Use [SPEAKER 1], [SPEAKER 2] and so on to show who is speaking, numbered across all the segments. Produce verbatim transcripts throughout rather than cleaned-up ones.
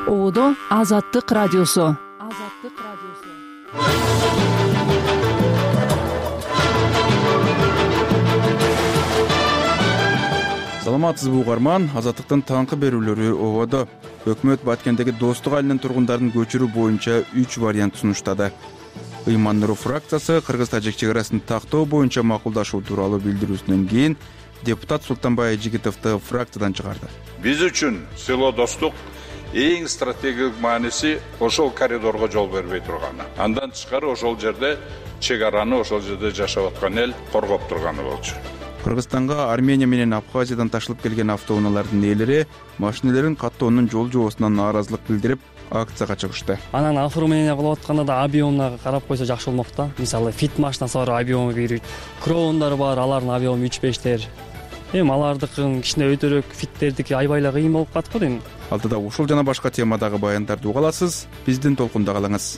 [SPEAKER 1] Оодо Азаттык радиосу. Азаттык радиосу.
[SPEAKER 2] Саламатсызбы угарман, Азаттыктын таңкы берүүлөрү ободо. Өкмөт Баткендеги Достук айылынын тургундарын көчүрүү боюнча үч вариант сунуштады. Ыйман Нуру фракциясы Кыргыз-Тажик чек арасын тактоо боюнча макулдашуу тууралуу билдирүүсүнөн кийин депутат Султанбай Айжигитовду фракциядан чыгарды.
[SPEAKER 3] Биз үчүн село Достук эң стратегиялык мааниси ошол коридорго жол бербей турганы. Андан тышкары ошол жерде чек араны, ошол жерде жашап аткан эл коргоп турганы болчу.
[SPEAKER 2] Кыргызстанга Армения менен Абхазиядан ташылып келген автоунаалардын ээлери машинелерин каттоонун жол жобосунан нааразылык билдирип акцияга чыгышты.
[SPEAKER 4] Анан оформление кылып атканда да объемуна карап койсо жакшы болмок да. Мисалы фит машинасы бар, объему бир, кроондар бар, алардын объему үч бештер. Эми алардыкын кичине өтөрөөк, фиттердики аябай эле кыйын болуп калат го дейм.
[SPEAKER 2] Алдыда ушул жана башка темадагы баяндарды уга аласыз. Биздин толкунда калыңыз.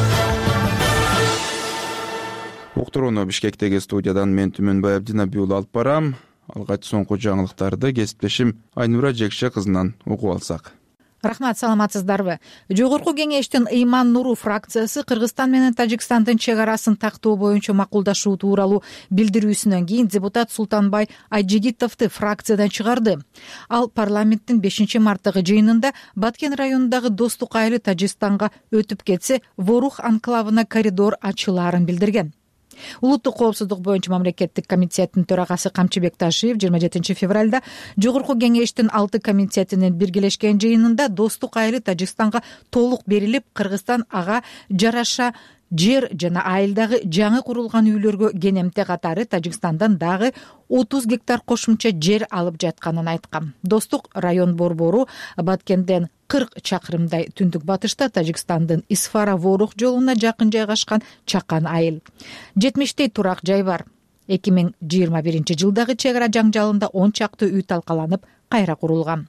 [SPEAKER 2] Уктурууну Бишкектеги студиядан мен Түмөнбай Абдинабий уулу алып барам. Алгач соңку жаңылыктарды кесиптешим Айнура Жекше кызынан угуп алсак.
[SPEAKER 5] Рахмат, саламатсыздарбы? Жогорку кеңештин Ыйман Нуру фракциясы Кыргызстан менен Тажикстандын чек арасын тактоо боюнча макулдашуу тууралуу билдирүүсүнөн кийин депутат Султанбай Айжигитовду фракциядан чыгарды. Ал парламенттин бешинчи марттагы жыйынында Баткен районундагы Достук айылы Тажикстанга өтүп кетсе, Ворух анклавына коридор ачылаарын билдирген. Улуттук коопсуздук боюнча мамлекеттик комитеттин төрагасы Камчыбек Ташиев жыйырма жетинчи февралда жогорку кеңештин алты комитетинин биргелешкен жыйынында Достук айылы Тажикстанга толук берилип, Кыргызстан ага жараша жер жана айылдагы жаңы курулган үйлөргө кенемте катары Тажикстандан дагы отуз гектар кошумча жер алып жатканын айткан. Достук район борбору Баткенден кырк чакырымдай түндүк батышта Тажикстандын Исфара-Ворух жолуна жакын жайгашкан чакан айыл. жетимиштей турак жай бар. эки миң жыйырма биринчи жылдагы чек ара жаңжалында он чакты үй талкаланып, кайра курулган.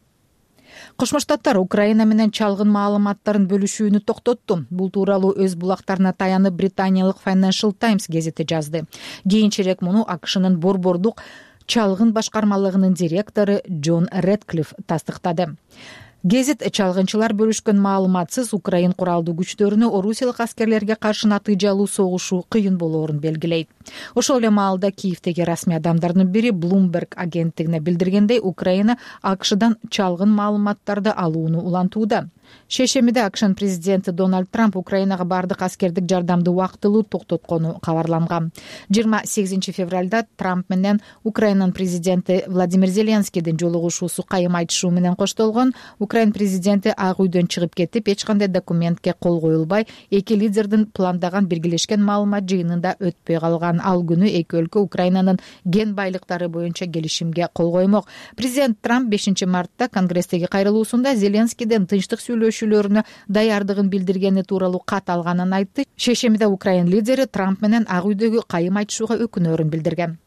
[SPEAKER 5] Кошмо Штаттар Украина менен чалгын маалыматтарын бөлүшүүнү токтотту. Бул тууралуу өз булактарына таянып британиялык Financial Times гезити жазды. Кийинчерээк муну АКШнын борбордук чалгын башкармалыгынын директору Джон Редклифф тастыктады. Гезит чалгынчылар бөлүшкөн маалыматсыз Украин куралдуу күчтөрүнө орусиялык аскерлерге каршы натыйжалуу согушуу кыйын болоорун белгилейт. Ошол эле маалда Киевдеги расмий адамдардын бири Bloomberg агенттигине билдиргендей, Украина АКШдан чалгын маалыматтарды алууну улантууда. Шешемиде АКШнын президенти Дональд Трамп Украинага бардык аскердик жардамды убактылуу токтоткону кабарланган. жыйырма сегизинчи февралда Трамп менен Украинанын президенти Владимир Зеленскийдин жолугушуусу кайым айтышуу менен коштолгон. Украин президенти Ак үйдөн чыгып кетип, эч кандай документке кол коюлбай, эки лидердин пландаган биргелешкен маалымат жыйынында өтпөй калган. Ал күнү эки өлкө Украинанын ген байлыктары боюнча келишимге кол коймок. Президент Трамп бешинчи мартта Конгресстеги кайрылуусунда Зеленскийден тынчтык сүйлөшүүлөрүнө даярдыгын билдиргени тууралуу кат алганын айтты. Шешемиде Украин лидери Трамп менен Ак үйдөгү кайым айтышууга өкүнөрүн билдирген.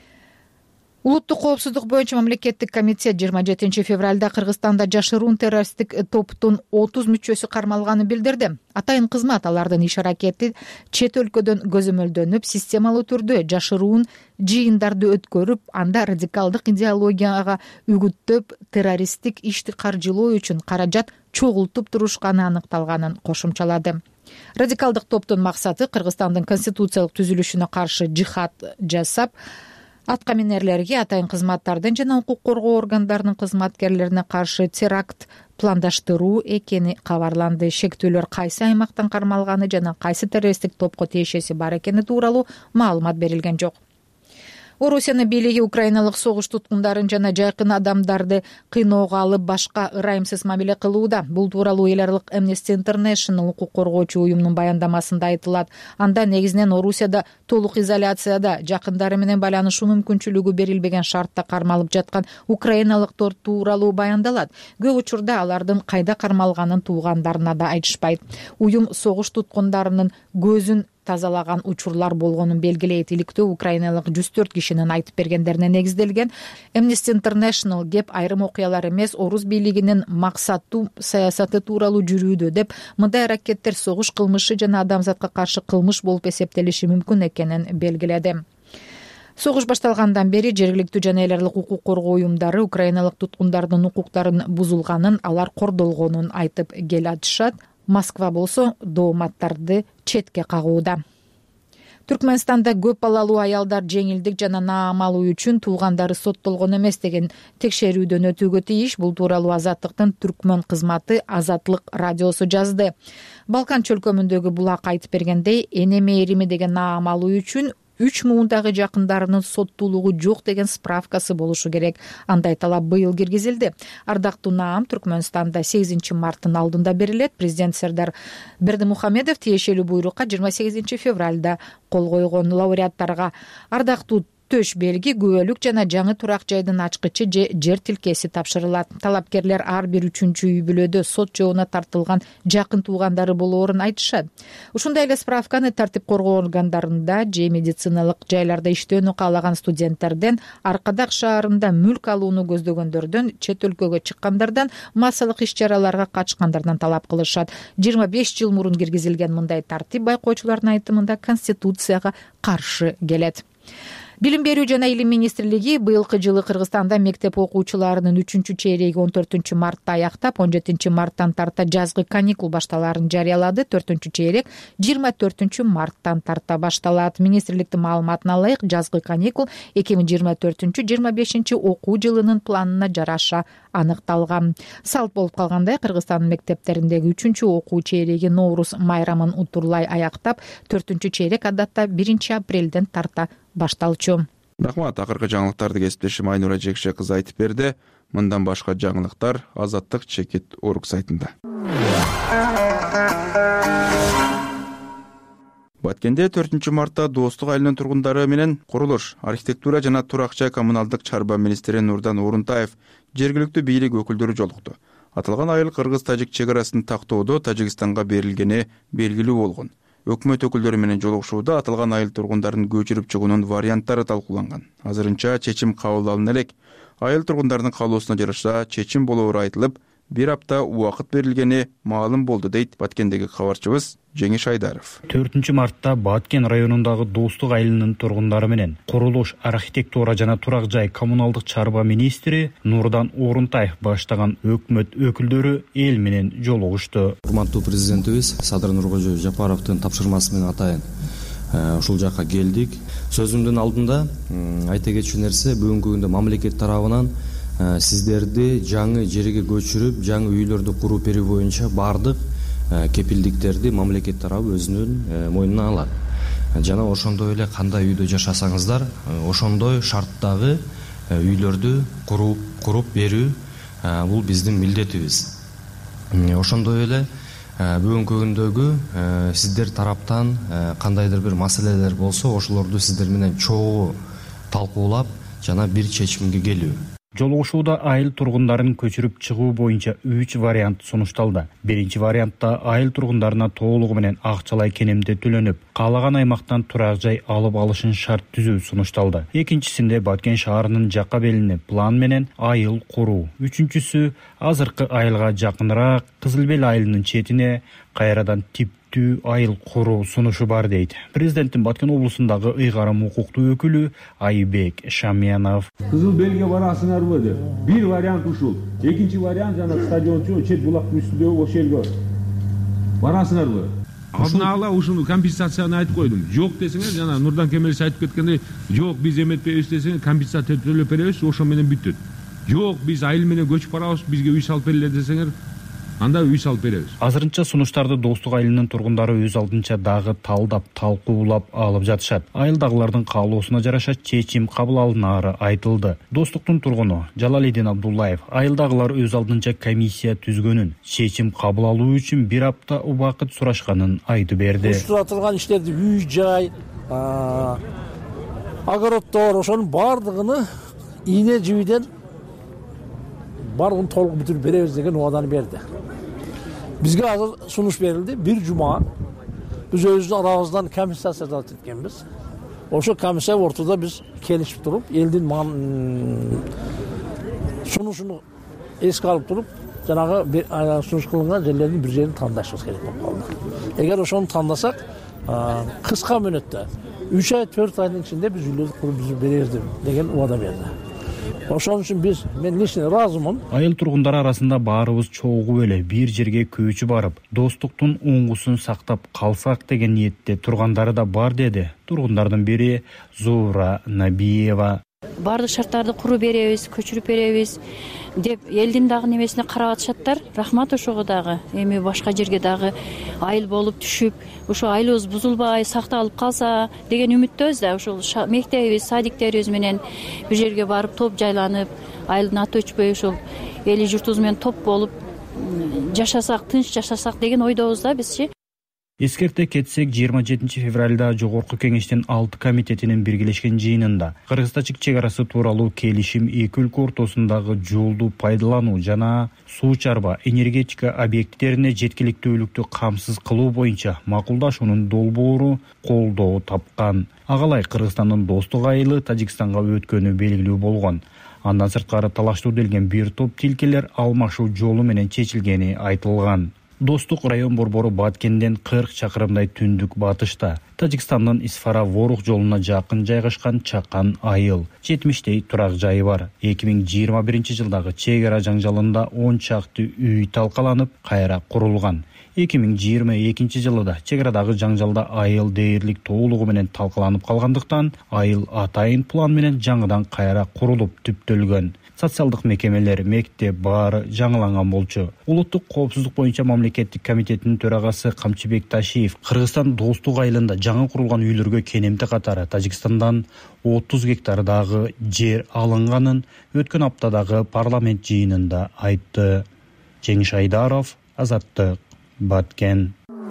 [SPEAKER 5] Улуттук коопсуздук боюнча мамлекеттик комитет жыйырма жетинчи февралда Кыргызстанда жашыруун террористтик топтун отуз мүчөсү кармалганын билдирди. Атайын кызмат алардын иш аракети чет өлкөдөн көзөмөлдөнүп, системалуу түрдө жашыруун жыйындарды өткөрүп, анда радикалдык идеологияга үгүттөп, террористтик ишти каржылоо үчүн каражат чогултуп турушканы аныкталганын кошумчалады. Радикалдык топтун максаты Кыргызстандын конституциялык түзүлүшүнө каршы жихад жасап, аткаминерлерге, атайын кызматтардын жана укук коргоо органдарынын кызматкерлерине каршы теракт пландаштыруу экени кабарланды. Шектүүлөр кайсы аймактан кармалганы жана кайсы террористтик топко тиешеси бар экени тууралуу маалымат берилген жок. Орусиянын бийлиги украиналык согуш туткундарын жана жайкын адамдарды кыйноого алып, башка ырайымсыз мамиле кылууда. Бул тууралуу эл аралык Amnesty International укук коргоочу уюмунун баяндамасында айтылат. Анда негизинен Орусияда толук изоляцияда, жакындары менен байланышуу мүмкүнчүлүгү берилбеген шартта кармалып жаткан украиналыктар тууралуу баяндалат. Көп учурда алардын кайда кармалганын туугандарына да айтышпайт. Уюм согуш туткундарынын көзүн тазалаган учурлар болгонун белгилейт. Иликтөө украиналык жүз төрт кишинин айтып бергендерине негизделген. Amnesty International кеп айрым окуялар эмес, орус бийлигинин максаттуу саясаты тууралуу жүрүүдө деп, мындай аракеттер согуш кылмышы жана адамзатка каршы кылмыш болуп эсептелиши мүмкүн экенин белгиледи. Согуш башталгандан бери жергиликтүү жана эл аралык укук коргоо уюмдары украиналык туткундардын укуктарын бузулганын, алар кордолгонун айтып келатышат. Москва болсо дооматтарды четке кагууда. Түркмөнстанда көп балалуу аялдар жеңилдик жана наам алуу үчүн туугандары соттолгон эмес деген текшерүүдөн өтүүгө тийиш. Бул тууралуу Азаттыктын түркмөн кызматы Азаттык радиосу жазды. Балкан чөлкөмүндөгү булак айтып бергендей, эне мээрими деген наам алуу үчүн үч муундагы жакындарынын соттуулугу жок деген справкасы болушу керек. Андай талап быйыл киргизилди. Ардактуу наам Түркмөнстанда сегизинчи марттын алдында берилет. Президент Сердар Бердимухамедов тиешелүү буйрукка жыйырма сегизинчи февралда кол койгон. Лауреаттарга ардактуу төш белги, күбөлүк жана жаңы турак жайдын ачкычы же жер тилкеси тапшырылат. Талапкерлер ар бир үчүнчү үй бүлөдө сот жообуна тартылган жакын туугандары болоорун айтышат. Ушундай эле справканы тартип коргоо органдарында же медициналык жайларда иштөөнү каалаган студенттерден, Аркадак шаарында мүлк алууну көздөгөндөрдөн, чет өлкөгө чыккандардан, массалык иш-чараларга катышкандардан талап кылышат. жыйырма беш жыл мурун киргизилген мындай тартип байкоочулардын айтымында Конституцияга каршы келет. Билим берүү жана илим министрлиги быйылкы жылы Кыргызстанда мектеп окуучуларынын үчүнчү чейреги он төртүнчү мартта аяктап, он жетинчи марттан тарта жазгы каникул башталаарын жарыялады. төртүнчү чейрек жыйырма төртүнчү марттан тарта башталат. Министрликтин маалыматына ылайык, жазгы каникул эки миң жыйырма төртүнчү жыйырма бешинчи окуу жылынын планына жараша аныкталган. Салт болуп калгандай, Кыргызстандын мектептериндеги үчүнчү окуу чейреги Ноурус майрамын утурлай аяктап, төртүнчү чейрек адатта биринчи апрелден тарта башталчу.
[SPEAKER 2] Рахмат. Акыркы жаңылыктарды кесиптешим Айнура Жекше кызы айтып берди. Мындан башка жаңылыктар Азаттык чекит орг сайтында. Баткенде төртүнчү мартта Достук айылынын тургундары менен курулуш, архитектура жана турак жай коммуналдык чарба министри Нурдан Орунтаев жергиликтүү бийлик өкүлдөрү жолукту. Аталган айыл Кыргыз-Тажик чек арасын тактоодо Тажикстанга берилгени белгилүү болгон. Өкмөт өкүлдөрү менен жолугушууда аталган айыл тургундарын көчүрүп чыгуунун варианттары талкууланган. Азырынча чечим кабыл алына элек. Айыл тургундарынын каалоосуна жараша чечим болоору айтылып, бир апта убакыт берилгени маалым болду, дейт Баткендеги кабарчыбыз Жеңиш Айдаров.
[SPEAKER 6] төртүнчү мартта Баткен районундагы Достук айылынын тургундары менен курулуш, архитектура жана турак жай коммуналдык чарба министри Нурдан Орунтаев баштаган өкмөт өкүлдөрү эл менен жолугушту.
[SPEAKER 7] Урматтуу президентибиз Садыр Нуркожоев Жапаровдун тапшырмасы менен атайын ушул жакка келдик. Сөзүмдүн алдында айта кетчү нерсе, бүгүнкү күндө мамлекет тарабынан сиздерди жаңы жерге көчүрүп, жаңы үйлөрдү куруп берүү боюнча бардык кепилдиктерди мамлекет тарабы өзүнүн мойнуна алат. Жана ошондой эле кандай үйдө жашасаңыздар, ошондой шарттагы үйлөрдү куруп куруп берүү бул биздин милдетибиз. Ошондой эле бүгүнкү күндөгү сиздер тараптан кандайдыр бир маселелер болсо, ошолорду сиздер менен чогуу талкуулап жана бир чечимге келүү.
[SPEAKER 6] Жолугушууда айыл тургундарын көчүрүп чыгуу боюнча үч вариант сунушталды. Биринчи вариантта айыл тургундарына толугу менен акчалай кенемде төлөнүп, каалаган аймактан турак жай алып алышын шарт түзүү сунушталды. Экинчисинде Баткен шаарынын жакка белине план менен айыл куруу. Үчүнчүсү азыркы айылга жакыныраак Кызыл Бел айылынын четине кайрадан типтүү айыл куруу сунушу бар, дейт президенттин Баткен облусундагы ыйгарым укуктуу өкүлү Айбек Шамянов.
[SPEAKER 8] Кызыл Белге барасыңарбы деп. Бир вариант ушул. Экинчи вариант жана стадиончу чет булактын үстүндөгү ошол жерге барасыңарбы? Алдын ала ушуну компенсацияны айтып койдум. Жок десеңер, жана Нурдан Кемелович айтып кеткендей, жок биз эметпейбиз десеңер, компенсация төлөп беребиз, ошо менен бүттүт. Жок биз айыл менен көчүп барабыз, бизге үй салып бергиле десеңер, анда үй салып беребиз.
[SPEAKER 6] Азырынча сунуштарды Достук айылынын тургундары өз алдынча дагы талдап, талкуулап алып жатышат. Айылдагылардын каалоосуна жараша чечим кабыл алынаары айтылды. Достуктун тургуну Жалалидин Абдуллаев айылдагылар өз алдынча комиссия түзгөнүн, чечим кабыл алуу үчүн бир апта убакыт сурашканын айтып берди.
[SPEAKER 9] Уштура турган иштерди үй жай, огороддор, ошонун бардыгын ийне жибиден барлығын толық бүтүрүп беребиз деген убаданы берди. Бизге азыр сунуш берилди. Бир жума биз өзүбүздүн арабыздан комиссия талап эткенбиз. Ошо комиссия ортодо биз келишип туруп, элдин сунушуну эске алып туруп, жанагы сунуш кылынган жерлердин бир жерин тандашыбыз керек болуп калды. Эгер ошону тандасак, кыска мөөнөттө үч ай төрт айдын ичинде биз үйлөрдү куруп түзүп беребиз деген убада берди. Ошон үчүн биз мен лично ыраазымын.
[SPEAKER 6] Айыл тургундары арасында баарыбыз чогуу эле бир жерге көчүп барып, достуктун оңгусун сактап калсак деген ниетте тургандары да бар деди тургундардын бири Зуура Набиева.
[SPEAKER 10] Бардык шарттарды куруп беребиз, көчүрүп беребиз деп элдин дагы немесине карап атышаттар. Рахмат ошого дагы. Эми башка жерге дагы айыл болуп түшүп, ошо айылыбыз бузулбай, сакталып калса деген үмүттөбүз да. Ошол мектебибиз, садиктерибиз менен бир жерге барып топ жайланып, айылдын аты өчпөй ошол эли журтубуз менен топ болуп жашасак, тынч жашасак деген ойдобуз да бизчи.
[SPEAKER 6] Эскерте кетсек, жыйырма жетинчи февралда Жогорку Кеңештин алты комитетинин биргелешкен жыйынында Кыргыз-Тажик чек арасы тууралуу келишим эки өлкө ортосундагы жолду пайдалануу жана суу чарба энергетика объекттерине жеткиликтүүлүктү камсыз кылуу боюнча макулдашуунун долбоору колдоо тапкан. Агалай Кыргызстандын достук айылы Тажикстанга өткөнү белгилүү болгон. Андан сырткары талаштуу делген бир топ тилкелер алмашуу жолу менен чечилгени айтылган. Достук район борбору Баткенден кырк чакырымдай түндүк батышта, Тажикстандын Исфара-Ворух жолуна жакын жайгашкан чакан айыл. жетимиштей турак жайы бар. эки миң жыйырма биринчи жылдагы чек ара жаңжалында он чакты үй талкаланып, кайра курулган. эки миң жыйырма экинчи жылы да чек арадагы жаңжалда айыл дээрлик толугу менен талкаланып калгандыктан, айыл атайын план менен жаңыдан кайра курулуп түптөлгөн. Социалдык мекемелер, мектеп баары жаңыланган болчу. Улуттук коопсуздук боюнча мамлекеттик комитеттин төрагасы Камчыбек Ташиев Кыргызстан достук айылында жаңы курулган үйлөргө кенемти катары Тажикстандан отуз гектардагы жер алынганын өткөн аптадагы парламент жыйынында айтты. Жеңиш Айдаров, Азаттык, Баткен.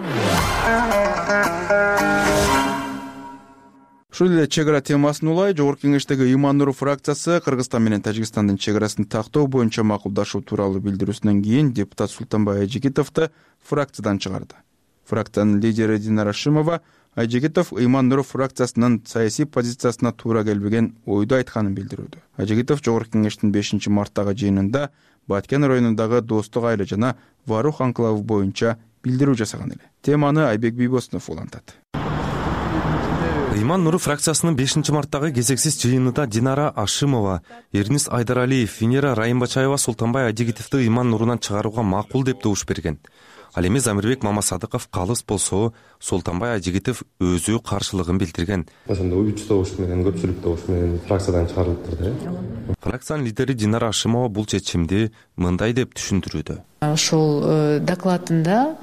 [SPEAKER 2] Ушул эле чек ара темасын улай Жогорку Кеңештеги Ыйман Нуров фракциясы Кыргызстан менен Тажикстандын чек арасын тактоо боюнча макулдашуу тууралуу билдирүүсүнөн кийин депутат Султанбай Айжигитовду фракциядан чыгарды. Фракциянын лидери Динара Ашимова Айжигитов Ыйман Нуров фракциясынын саясий позициясына туура келбеген ойду айтканын билдирүүдө. Айжигитов Жогорку Кеңештин бешинчи марттагы жыйынында Баткен районундагы достук айылы жана Варух анклавы боюнча билдирүү жасаган эле. Теманы Айбек Бийбосунов улантат.
[SPEAKER 11] Ыйман Нуров фракциясынын бешинчи марттагы кезексиз жыйынында Динара Ашимова, Эрнис Айдаралиев, Венера Райымбачаева Султанбай Айжигитовду Ыйман Нурунан чыгарууга макул деп добуш берген. Ал эми Замирбек Мамасадыков калыс болсо, Султанбай Айжигитов өзү каршылыгын билдирген.
[SPEAKER 12] Ошондо үч добуш менен, көпчүлүк добуш менен фракциядан чыгарылыптыр да.
[SPEAKER 11] Фракциянын лидери Динара Ашимова бул чечимди мындай деп түшүндүрүүдө.
[SPEAKER 13] Ошол докладында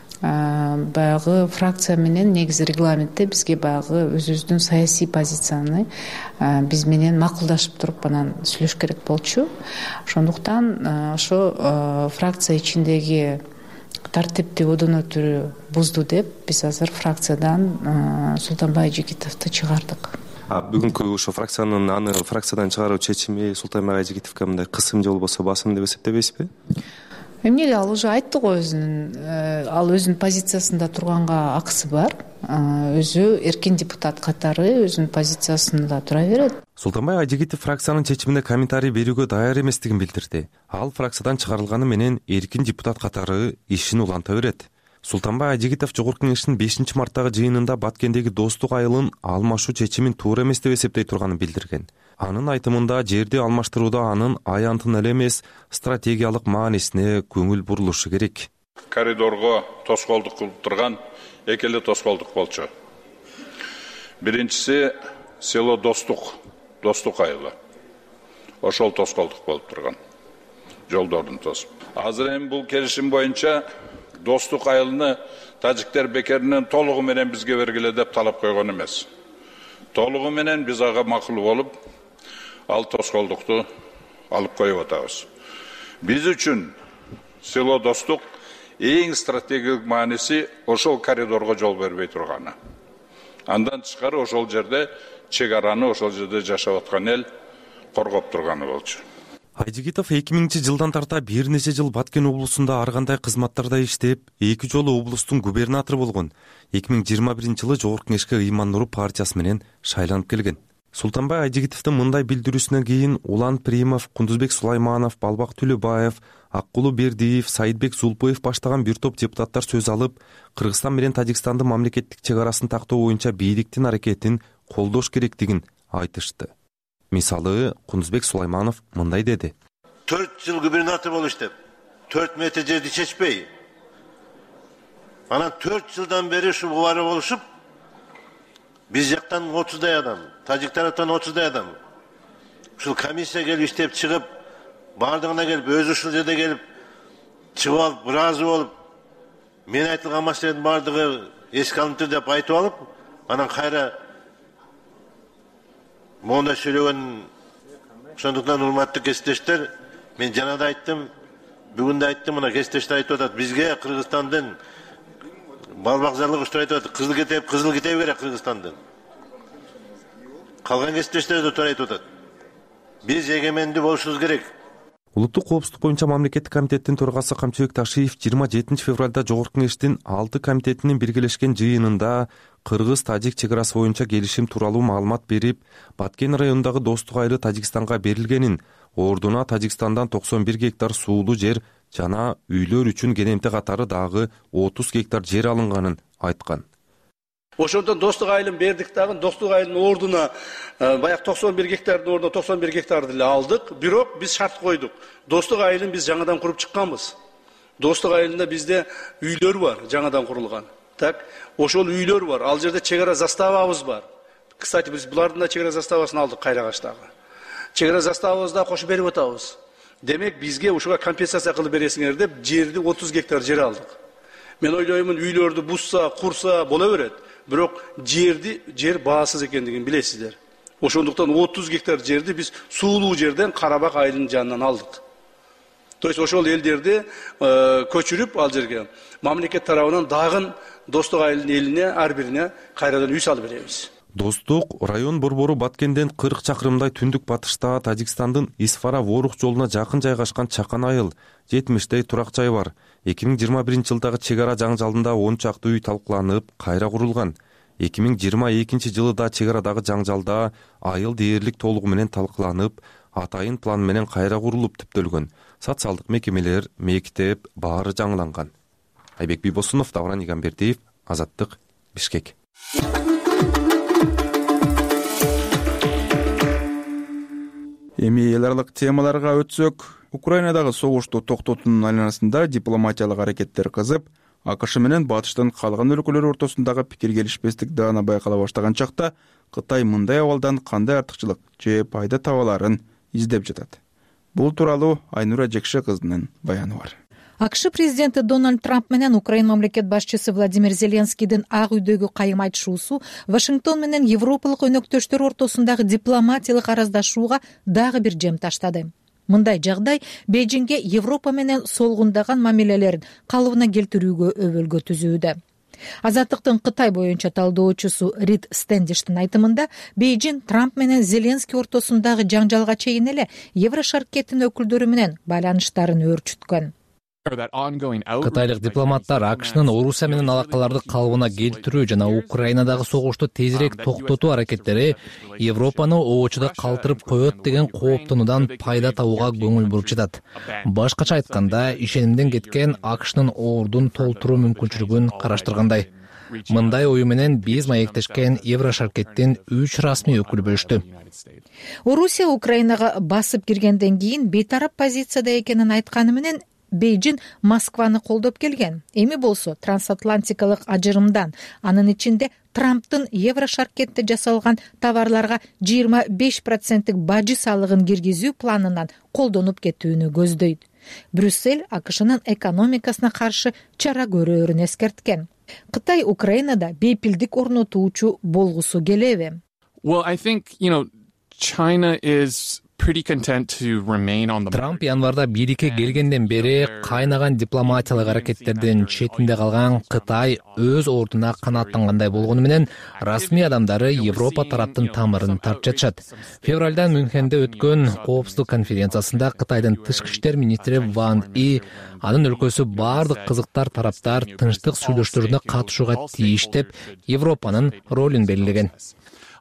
[SPEAKER 13] баягы фракция менен негизи регламентте бизге баягы өзүбүздүн саясий позицияны биз менен макулдашып туруп анан сүйлөш керек болчу. Ошондуктан ошо фракция ичиндеги тартипти одон өтүрүү бузду деп биз азыр фракциядан Султанбай Айжигитовду чыгардык.
[SPEAKER 11] А бүгүнкү ошо фракциянын аны фракциядан чыгаруу чечими Султанбай Айжигитовго мындай кысым же болбосо басым деп эсептебейсизби?
[SPEAKER 13] Эмне эле ал уже айтты го өзүнүн, ал өзүнүн позициясында турганга акысы бар. Өзү эркин депутат катары өзүнүн позициясында тура берет.
[SPEAKER 11] Султанбай Айжигитов фракциянын чечимине комментарий берүүгө даяр эместигин билдирди. Ал фракциядан чыгарылганы менен эркин депутат катары ишин уланта берет. Султанбай Айжигитов Жогорку Кеңештин бешинчи марттагы жыйынында Баткендеги достук айылын алмашуу чечимин туура эмес деп эсептей турганын билдирген. Анын айтымында жерди алмаштырууда анын аянтын эле эмес стратегиялык маанисине көңүл бурулушу керек.
[SPEAKER 3] Коридорго тоскоолдук кылып турган эки эле тоскоолдук болчу. Биринчиси село Достук, Достук айылы. Ошол тоскоолдук болуп турган. Жолдордун тосуп. Азыр эми бул келишим боюнча Достук айылыны тажиктер бекеринен толугу менен бизге бергиле деп талап койгон эмес. Толугу менен биз ага макул болуп, ал тоскоолдукту алып коюп атабыз. Биз үчүн село Достук эң стратегиялык мааниси ошол коридорго жол бербей турганы. Андан тышкары ошол жерде чек араны, ошол жерде жашап аткан эл коргоп турганы болчу.
[SPEAKER 11] Айжигитов эки миңинчи жылдан тарта бир нече жыл Баткен облусунда ар кандай кызматтарда иштеп, эки жолу облустун губернатору болгон. эки миң жыйырма биринчи жылы Жогорку Кеңешке Ыйман Нуров партиясы менен шайланып келген. Султанбай Айжигитовдун мындай билдирүүсүнөн кийин Улан Примов, Кундузбек Сулайманов, Балбак Түлөбаев, Аккулу Бердиев, Саидбек Зулпуев баштаган бир топ депутаттар сөз алып, Кыргызстан менен Тажикстандын мамлекеттик чек арасын тактоо боюнча бийликтин аракетин колдош керектигин айтышты. Мисалы, Кундузбек Сулайманов мындай деди.
[SPEAKER 14] төрт жыл губернатор болуш деп, төрт метр жерди чечпей. Анан төрт жылдан бери ушу бары болушуп, биз жактан отуздай адам, тажик тараптан отуздай адам. Ушул комиссия келип иштеп чыгып, бардыгына келип, өзү ушул жерде келип, чыгып алып, ыраазы болуп, мен айтылган маселенин бардыгы эске алынды деп айтып алып, анан кайра монда сүйлөгөн. Ошондуктан урматтуу кесиптештер, мен жана да айттым, бүгүн да айттым, мына кесиптештер айтып атат, бизге Кыргызстандын балбакзарлык уштап айтып атат, кызыл китеп, кызыл китеп керек Кыргызстандын. Калган кесиптештер да айтып атат. Биз эгемендүү болушубуз керек.
[SPEAKER 11] Улуттук коопсуздук боюнча мамлекеттик комитеттин төрагасы Камчыбек Ташиев жыйырма жетинчи февралда Жогорку Кеңештин алты комитетинин биргелешкен жыйынында Кыргыз-Тажик чек арасы боюнча келишим тууралуу маалымат берип, Баткен районундагы Достук айылы Тажикстанга берилгенин, ордуна Тажикстандан токсон бир гектар суулуу жер жана үйлөр үчүн кенемти катары дагы отуз гектар жер алынганын айткан.
[SPEAKER 15] Ошондон Достук айылын бердик дагы, Достук айылынын ордуна баягы токсон бир гектардын ордуна токсон бир гектарды эле алдык, бирок биз шарт койдук. Достук айылын биз жаңадан куруп чыкканбыз. Достук айылында бизде үйлөр бар, жаңадан курулган. Так, ошол үйлөр бар. Ал жерде чек ара заставабыз бар. Кстати, биз булардын да чек ара заставасын алдык Кайрагачтагы. Чек ара заставабызды да кошуп берип атабыз. Демек бизге ушуга компенсация кылып бересиңер деп жерди отуз гектар жер алдык. Мен ойлоймун, үйлөрдү бузса, курса боло берет. Бирок жерди жер баасыз экендигин билесиздер. Ошондуктан отуз гектар жерди биз суулуу жерден Карабак айылынын жанынан алдык. То есть ошол элдерди көчүрүп ал жерге мамлекет тарабынан дагы Достук айылынын элине ар бирине кайрадан үй салып беребиз.
[SPEAKER 11] Достук район борбору Баткенден кырк чакырымдай түндүк батышта Тажикстандын Исфара-Ворух жолуна жакын жайгашкан Чакан айыл, жетимиштей турак жай бар. эки миң жыйырма биринчи жылдагы чек ара жаңжалында он чакты үй талкууланып, кайра курулган. эки миң жыйырма экинчи жылы да чек арадагы жаңжалда айыл дээрлик толугу менен талкууланып, атайын план менен кайра курулуп түптөлгөн. Социалдык мекемелер, мектеп баары жаңыланган. Айбек Бийбосунов, Давран Игамбердиев, Азаттык, Бишкек.
[SPEAKER 2] Эми эл аралык темаларга өтсөк, Украинадагы согушту токтотуунун айланасында дипломатиялык аракеттер кызып, АКШ менен батыштын калган өлкөлөр ортосундагы пикир келишпестик даана байкала баштаган чакта Кытай мындай абалдан кандай артыкчылык же пайда табаларын издеп жатат. Бул тууралуу Айнура Жекше кызынын баяны бар.
[SPEAKER 5] АКШ президенти Дональд Трамп менен Украин мамлекет башчысы Владимир Зеленскийдин Ак үйдөгү кайым айтышуусу Вашингтон менен европалык өнөктөштөр ортосундагы дипломатиялык араздашууга дагы бир жем таштады. Мындай жагдай Бейжиңге Европа менен солгундаган мамилелерин калыбына келтирүүгө өбөлгө түзүүдө. Азаттыктын Кытай боюнча талдоочусу Рид Стендиштин айтымында, Бейжиң Трамп менен Зеленский ортосундагы жаңжалга чейин эле Еврошаркеттин өкүлдөрү менен байланыштарын өөрчүткөн.
[SPEAKER 16] Кытайлык дипломаттар АКШнын Орусия менен алакаларды калыбына келтирүү жана Украинадагы согушту тезирээк токтотуу аракеттери Европаны оочуда калтырып коет деген кооптонуудан пайда табууга көңүл буруп жатат. Башкача айтканда, ишенимден кеткен АКШнын ордун толтуруу мүмкүнчүлүгүн караштыргандай. Мындай ою менен биз маектешкен Еврошаркеттин үч расмий өкүлү бөлүштү.
[SPEAKER 5] Орусия Украинага басып киргенден кийин бейтарап позицияда экенин айтканы менен Бейжиң Москваны колдоп келген. Эми болсо трансатлантикалык ажырымдан, анын ичинде Трамптын Еврошаркетте жасалган товарларга жыйырма беш проценттик бажы салыгын киргизүү планынан колдонуп кетүүнү көздөйт. Брюссель АКШнын экономикасына каршы чара көрөөрүн эскерткен. Кытай Украинада бейпилдик орнотуучу болгусу келеби?
[SPEAKER 17] Well, I think, you know, China is pretty content to remain on the
[SPEAKER 16] Трамп январда бийликке келгенден бери кайнаган дипломатиялык аракеттердин четинде калган Кытай өз ордуна канааттангандай болгону менен расмий адамдары Европа тараптын тамырын тартып жатышат. Февралда Мюнхенде өткөн коопсуздук конференциясында Кытайдын тышкы иштер министри Ван И анын өлкөсү бардык кызыктар тараптар тынчтык сүйлөшүүлөрүнө катышууга тийиш деп Европанын ролун белгилеген.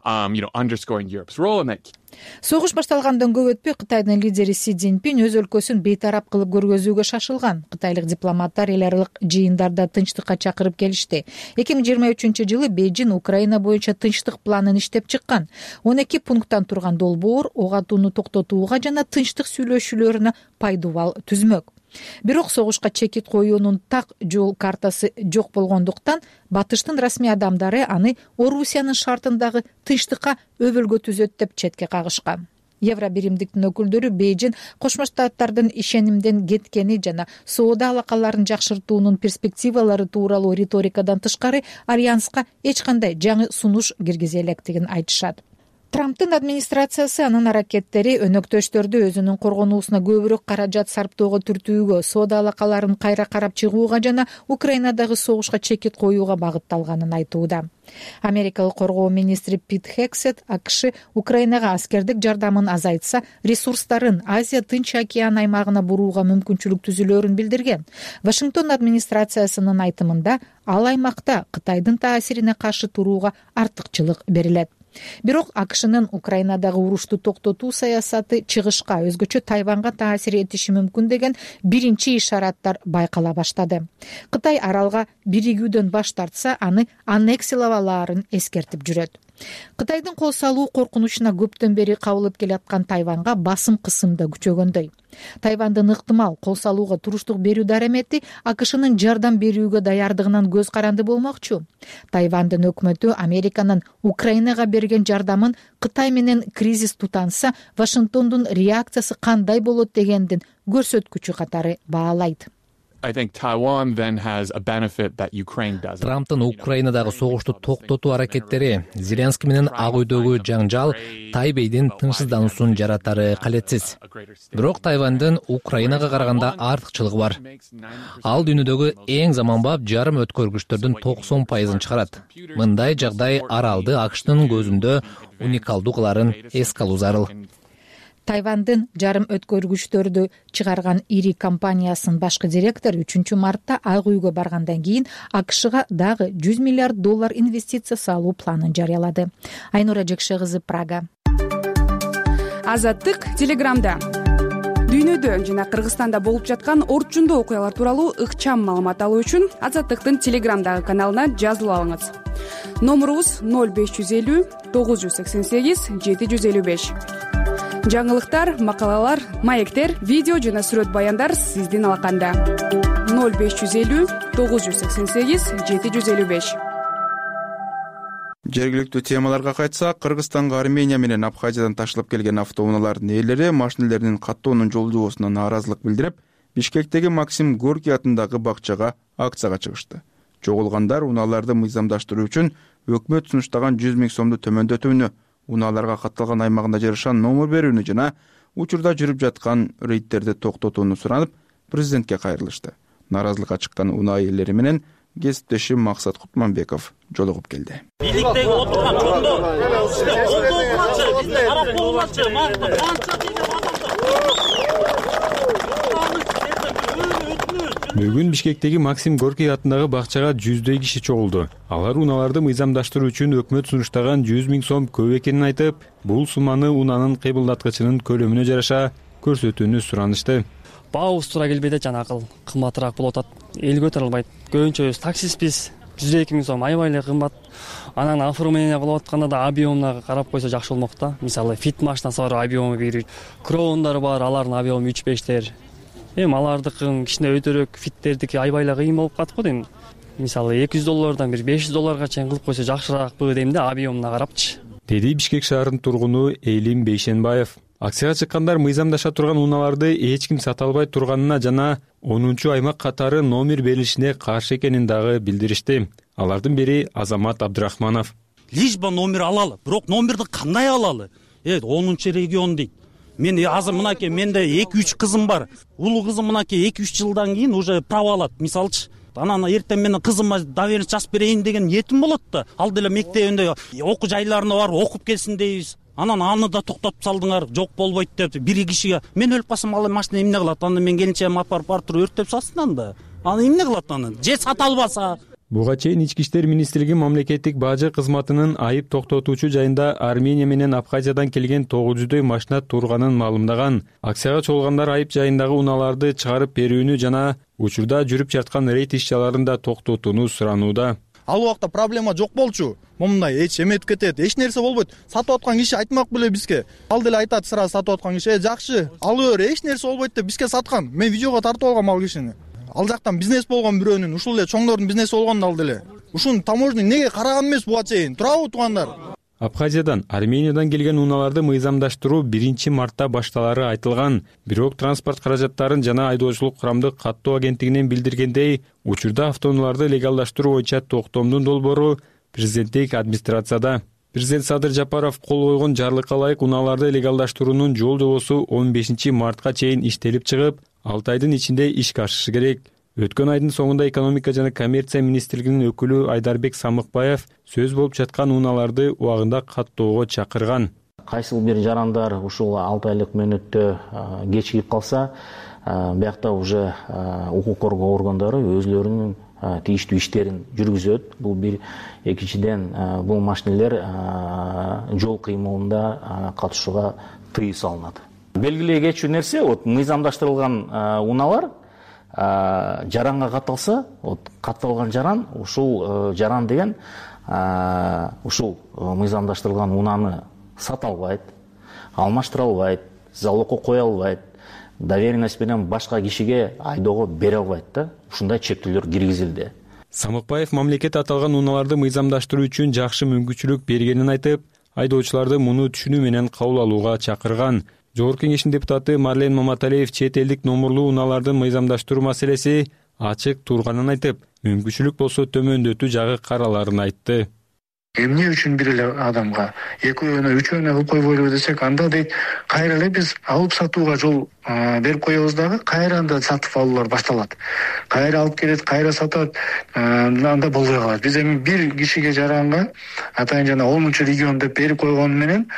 [SPEAKER 17] um, you know, underscoring Europe's role in that.
[SPEAKER 5] Согуш башталгандан көп өтпөй Кытайдын лидери Си Цзиньпин өз өлкөсүн бейтарап кылып көргөзүүгө шашылган. Кытайлык дипломаттар эл аралык жыйындарда тынчтыкка чакырып келишти. эки миң жыйырма үчүнчү жылы Бейжин Украина боюнча тынчтык планын иштеп чыккан. он эки пункттан турган долбоор ок атууну токтотууга жана тынчтык сүйлөшүүлөрүнө пайдубал түзмөк. Бирок согушка чекит коюунун так жол картасы жок болгондуктан батыштын расмий адамдары аны Орусиянын шартындагы тынчтыкка өбөлгө түзөт деп четке кагышкан. Евро биримдиктин өкүлдөрү Бейжин Кошмо Штаттардын ишенимден кеткени жана соода алакаларын жакшыртуунун перспективалары тууралуу риторикадан тышкары альянска эч кандай жаңы сунуш киргизе электигин айтышат. Трамптын администрациясы анын аракеттери өнөктөштөрдү өзүнүн коргонуусуна көбүрөөк каражат сарптоого түртүүгө, соода алакаларын кайра карап чыгууга жана Украинадагы согушка чекит коюуга багытталганын айтууда. Америкалык коргоо министри Пит Хексет АКШ Украинага аскердик жардамын азайтса, ресурстарын Азия Тынч океан аймагына бурууга мүмкүнчүлүк түзүлөөрүн билдирген. Вашингтон администрациясынын айтымында ал аймакта Кытайдын таасирине каршы турууга артыкчылык берилет. Бирок АКШнын Украинадагы урушту токтотуу саясаты чыгышка, өзгөчө Тайванга таасир этиши мүмкүн деген биринчи ишараттар байкала баштады. Кытай аралга биригүүдөн баш тартса, аны аннексиялап алаарын эскертип жүрөт. Кытайдын кол салуу коркунучуна көптөн бери кабылып келаткан Тайванга басым кысымда күчөгөндөй. Тайвандын ыктымал кол салууга туруштук берүү дарамети АКШнын жардам берүүгө даярдыгынан көз каранды болмокчу. Тайвандын өкмөтү Американын Украинага берген жардамын Кытай менен кризис тутанса, Вашингтондун реакциясы кандай болот дегендин көрсөткүчү катары баалайт.
[SPEAKER 17] I think Taiwan then has a benefit that Ukraine doesn't.
[SPEAKER 16] Трамптын Украинадагы согушту токтотуу аракеттери Зеленский менен Ак үйдөгү жаңжал Тайбейдин тынчсыздануусун жаратары калетсиз. Бирок Тайвандын Украинага караганда артыкчылыгы бар. Ал дүйнөдөгү эң заманбап жарым өткөргүчтөрдүн токсон пайызын чыгарат. Мындай жагдай аралды АКШтын көзүндө уникалдуу кыларын эске алуу зарыл. Тайвандын жарым өткөргүчтөрдү чыгарган ири компаниясынын башкы директору үчүнчү мартта Ак үйгө баргандан кийин АКШга дагы жүз миллиард доллар инвестиция салуу планын жарыялады. Айнура Жекше кызы, Прага.
[SPEAKER 18] Азаттык Телеграмда. Дүйнөдө жана Кыргызстанда болуп жаткан орчундуу окуялар тууралуу ыкчам маалымат алуу үчүн Азаттыктын Телеграмдагы каналына жазылып алыңыз. Номурубуз ноль беш жүз элүү тогуз жүз сексен сегиз жети жүз элүү беш. Жаңылыктар, макалалар, маектер, видео жана сүрөт баяндар сиздин алаканда. ноль беш жүз элүү тогуз жүз сексен сегиз жети жүз элүү беш.
[SPEAKER 2] Жергиликтүү темаларга кайтсак, Кыргызстанга Армения менен Абхазиядан ташылып келген автоунаалардын ээлери машинелеринин каттоонун жолжобосуна нааразылык билдирип, Бишкектеги Максим Горький атындагы бакчага акцияга чыгышты. Жоголгандар унааларды мыйзамдаштыруу үчүн өкмөт сунуштаган жүз миң сомду төмөндөтүүнү, унааларга катталган аймагында жарышан номер берүүнү жана учурда жүрүп жаткан рейдтерди токтотууну суранып, президентке кайрылышты. Нааразылыкка чыккан унаа ээлери менен кесиптешим Максат Кутманбеков жолугуп келди.
[SPEAKER 19] Бийликтеги отурган чоңдор бизди карап болгулачы, манча
[SPEAKER 20] Бүгүн Бишкектеги Максим Горький атындагы бакчага жүздөй киши чогулду. Алар унааларды мыйзамдаштыруу үчүн өкмөт сунуштаган жүз миң сом көп экенин айтып, бул сумманы унаанын кыймылдаткычынын көлөмүнө жараша көрсөтүүнү суранышты.
[SPEAKER 4] Баабыз туура келбейт, жанакыл кымбатыраак болуп атат. Эл көтөрө албайт. Көбүнчө таксистпиз, жүз эки миң сом аябай эле кымбат. Анан оформление кылып атканда да объемуна карап койсо жакшы болмок да. Мисалы Fit машинасы бар, объему бир, Crown'дар бар, алардын объему үч бештер. Эми алардыкын кичине өтөрөөк, Fit'тердики аябай эле кыйын болуп калат го дейм. Мисалы эки жүз доллардан бир беш жүз долларга чейин кылып койсо жакшыраакпы дейм да, объемуна карапчы.
[SPEAKER 20] Деди Бишкек шаарынын тургуну Элим Бейшенбаев. Акцияга чыккандар мыйзамдаша турган унааларды эч ким сата албай турганына жана онунчу аймак катары номер берилишине каршы экенин дагы билдиришти. Алардын бири Азамат Абдрахманов.
[SPEAKER 19] Лишь бы номер алалы, бирок номерди кандай алалы? Э, онунчу регион дейт. Мен азыр мынакей менде эки үч кызым бар. Улуу кызым мынакей эки үч жылдан кийин уже право алат. Мисалчы, анан эртең менен кызыма доверенность жазып берейин деген ниетим болот да. Ал деле мектебинде окуу жайларына барып окуп келсин дейбиз. Анан аны да токтотуп салдыңар, жок болбойт деп. Бир кишиге мен өлүп калсам ал машина эмне кылат? Аны мен келинчегим апарып артыр өртөп салсын анда. Аны эмне кылат аны? Же сата албаса?
[SPEAKER 20] Буга чейин Ички иштер министрлиги мамлекеттик бажы кызматынын айып токтотуучу жайында Армения менен Абхазиядан келген тогуз жүздөй машина турганын маалымдаган. Акцияга чогулгандар айып жайындагы унааларды чыгарып берүүнү жана учурда жүрүп жаткан рейд иш-чараларын да токтотууну суранууда.
[SPEAKER 21] Ал убакта проблема жок болчу. Момундай эч эметип кетет, эч нерсе болбойт. Сатып аткан киши айтмак беле бизге. Ал деле айтат сразу сатып аткан киши, "Э, жакшы, алып бер, эч нерсе болбойт" деп бизге саткан. Мен видеого тартып алгам ал кишини. Ал жактан бизнес болгон бирөөнүн, ушул эле чоңдордун бизнеси болгон ал деле. Ушуну таможня неге караган эмес буга чейин? Турабы туугандар?
[SPEAKER 20] Абхазиядан, Армениядан келген унааларды мыйзамдаштыруу биринчи мартта башталары айтылган. Бирок транспорт каражаттарын жана айдоочулук курамдык каттоо агенттигинен билдиргендей, учурда автоунааларды легалдаштыруу боюнча токтомдун долбоору президенттик администрацияда. Президент Садыр Жапаров кол койгон жарлыкка ылайык унааларды легалдаштыруунун жол жобосу он бешинчи мартка чейин иштелип чыгып, алты айдын ичинде ишке ашышы керек. Өткөн айдын соңунда экономика жана коммерция министрлигинин өкүлү Айдарбек Самыкбаев сөз болуп жаткан унааларды убагында каттоого чакырган.
[SPEAKER 22] Кайсыл бир жарандар ушул алты айлык мөөнөттө кечигип калса, биякта уже укук коргоо органдары өзлөрүнүн тийиштүү иштерин жүргүзөт. Бул бир, экинчиден бул машинелер жол кыймылында катышууга тыюу салынат. Белгилей кетчү нерсе, вот мыйзамдаштырылган унаалар жаранга катталса, вот катталган жаран, ушул жаран деген ушул мыйзамдаштырылган унааны сата албайт, алмаштыра албайт, залогко кое албайт, доверенность менен башка кишиге айдоого бере албайт да. Ушундай чектөөлөр киргизилди.
[SPEAKER 20] Самыкбаев мамлекет аталган унааларды мыйзамдаштыруу үчүн жакшы мүмкүнчүлүк бергенин айтып, айдоочуларды муну түшүнүү менен кабыл алууга чакырган. Жогорку кеңештин депутаты Марлен Маматалиев чет элдик номурлуу унааларды мыйзамдаштыруу маселеси ачык турганын айтып, мүмкүнчүлүк болсо төмөндөтүү жагы караларын айтты.
[SPEAKER 23] Эмне үчүн бир эле адамга экөөнө, үчөөнө кылып койбойлубу десек, анда дейт, кайра эле биз алып сатууга жол берип коебуз дагы, кайранда сатып алуулар башталат. Кайра алып келет, кайра сатат, анда болбой калат. Биз эми бир кишиге жаранга атайын жана онунчу регион деп берип койгон менен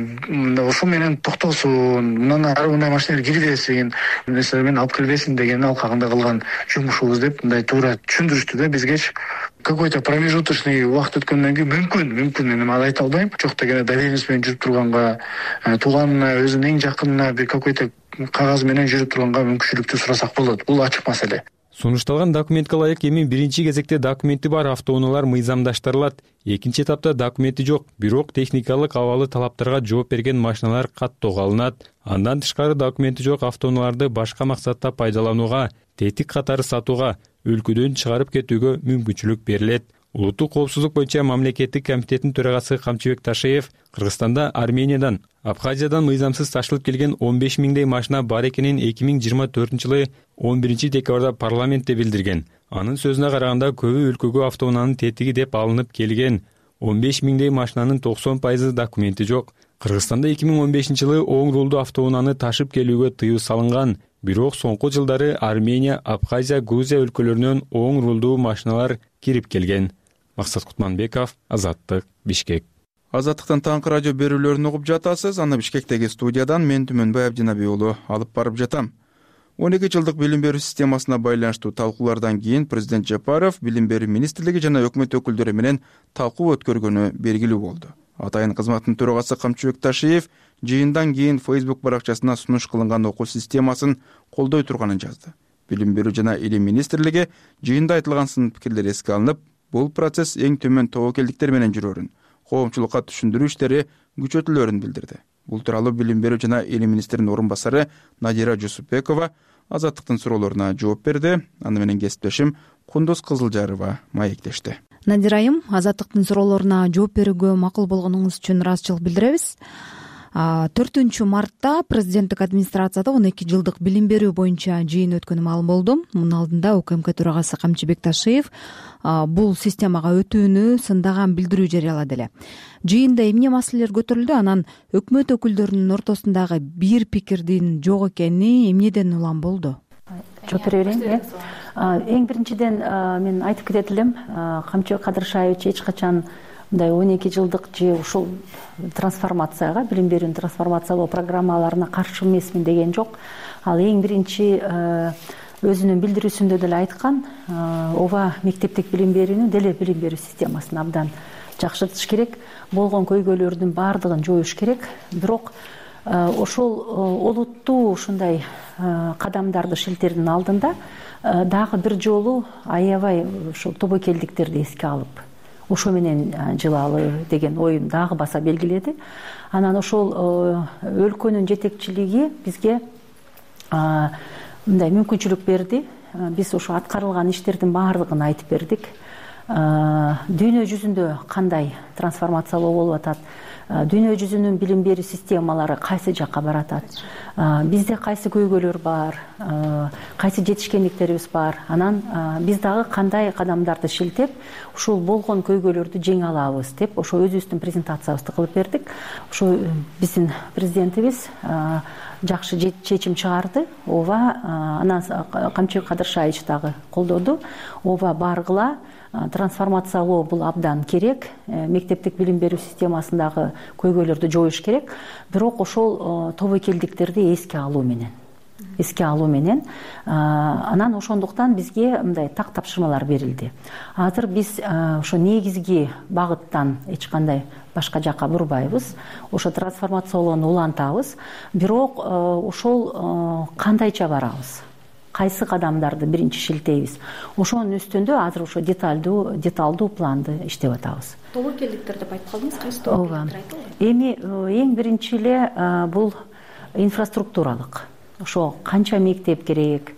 [SPEAKER 23] ошо менен токтосун, мындан ары мындай машиналар кирбесин, нерселер менен алып келбесин деген алкагында кылган жумушубуз деп мындай туура түшүндүрүштү да бизге. Какой-то промежуточный убакыт өткөндөн кийин мүмкүн, мүмкүн эми аны айта албайм. Жок дегенде доверенность менен жүрүп турганга, тууганына, өзүнүн эң жакынына бир какой-то кагаз менен жүрүп турганга мүмкүнчүлүктү сурасак болот. Бул ачык маселе.
[SPEAKER 20] Сунушталган документке ылайык эми биринчи кезекте документи бар автоунаалар мыйзамдаштырылат. Экинчи этапта документи жок, бирок техникалык абалы талаптарга жооп берген машиналар каттоого алынат. Андан тышкары документи жок автоунааларды башка максатта пайдаланууга, тетик катары сатууга, өлкөдөн чыгарып кетүүгө мүмкүнчүлүк берилет. Улуттук коопсуздук боюнча мамлекеттик комитеттин төрагасы Камчыбек Ташеев Кыргызстанда Армениядан, Абхазиядан мыйзамсыз ташылып келген он беш миңдей машина бар экенин эки миң жыйырма төртүнчү жылы он биринчи декабрда парламентте билдирген. Анын сөзүнө караганда көбү өлкөгө автоунаанын тетиги деп алынып келген. он беш миңдей машинанын токсон пайызы документи жок. Кыргызстанда эки миң он бешинчи жылы оң рулду автоунааны ташып келүүгө тыюу салынган. Бирок соңку жылдары Армения, Абхазия, Грузия өлкөлөрүнөн оң рулдуу машиналар кирип келген. Максат Кутманбеков, Азаттык, Бишкек.
[SPEAKER 2] Азаттыктан таңкы радио берүүлөрүн угуп жатасыз. Аны Бишкектеги студиядан мен Түмөнбай Абдинаби уулу алып барып жатам. он эки жылдык билим берүү системасына байланыштуу талкуулардан кийин президент Жапаров билим берүү министрлиги жана өкмөт өкүлдөрү менен талкуу өткөргөнү белгилүү болду. Атайын кызматтын төрагасы Камчыбек Ташиев жыйындан кийин Facebook баракчасына сунуш кылынган окуу системасын колдой турганын жазды. Билим берүү жана илим министрлиги жыйында айтылган сын пикирлер эске алынып, бул процесс эң төмөн тобокелдиктер менен жүрөрүн, коомчулукка түшүндүрүү иштери күчөтүлөрүн билдирди. Бул тууралуу билим берүү жана илим министринин орун басары Надира Жусупбекова Азаттыктын суроолоруна жооп берди. Аны менен кесиптешим Кундуз Кызылжарова маектешти.
[SPEAKER 24] Надира айым, Азаттыктын суроолоруна жооп берүүгө макул болгонуңуз үчүн ыраазычылык билдиребиз. төртүнчү мартта президенттик администрацияда он эки жылдык билим берүү боюнча жыйын өткөнү маалым болду. Мунун алдында УКМК төрагасы Камчыбек Ташиев бул системага өтүүнү сындаган билдирүү жарыялады эле. Жыйында эмне маселелер көтөрүлдү, анан өкмөт өкүлдөрүнүн ортосундагы бир пикирдин жок экени эмнеден улам болду?
[SPEAKER 25] Жооп бере берейин, э? Эң биринчиден мен айтып кетет элем, Камчыбек Кадыршаевич эч качан мындай он эки жылдык же ушул трансформацияга, билим берүүнүн трансформациялоо программаларына каршы эмесмин деген жок. Ал эң биринчи өзүнүн билдирүүсүндө деле айткан, ооба мектептик билим берүүнү деле билим берүү системасын абдан жакшыртыш керек, болгон көйгөйлөрдүн баардыгын жоюш керек. Бирок ошол олуттуу ушундай кадамдарды шилтердин алдында дагы бир жолу аябай ушул тобокелдиктерди эске алып, ошо менен жылалы деген оюн дагы баса белгиледи. Анан ошол өлкөнүн жетекчилиги бизге мындай мүмкүнчүлүк берди. Биз ошо аткарылган иштердин баардыгын айтып бердик. Дүйнө жүзүндө кандай трансформациялоо болуп атат, дүйнө жүзүнүн билим берүү системалары кайсы жакка баратат, бизде кайсы көйгөйлөр бар, кайсы жетишкендиктерибиз бар, анан биз дагы кандай кадамдарды шилтеп ушул болгон көйгөйлөрдү жеңе алабыз деп ошо өзүбүздүн презентациябызды кылып бердик. Ошо биздин президентибиз жакшы чечим чыгарды. Ооба, анан Камчыбек Кадыршаевич дагы колдоду. Ооба, баргыла, трансформациялоо бул абдан керек, мектептик билим берүү системасындагы көйгөйлөрдү жоюш керек. Бирок ошол тобокелдиктерди эске алуу менен эске алуу менен анан ошондуктан бизге мындай так тапшырмалар берилди. Азыр биз ошо негизги багыттан эч кандай башка жакка бурбайбыз. Ошо трансформациялоону улантабыз. Бирок ошол кандайча барабыз? Кайсы кадамдарды биринчи шилтейбиз? Ошонун үстүндө азыр ошо деталдуу деталдуу планды иштеп атабыз.
[SPEAKER 1] Тобокелдиктер деп айтып калдыңыз, кайсы тобокелдиктер айтылды?
[SPEAKER 25] Эми эң биринчи эле бул инфраструктуралык. Ошо канча мектеп керек,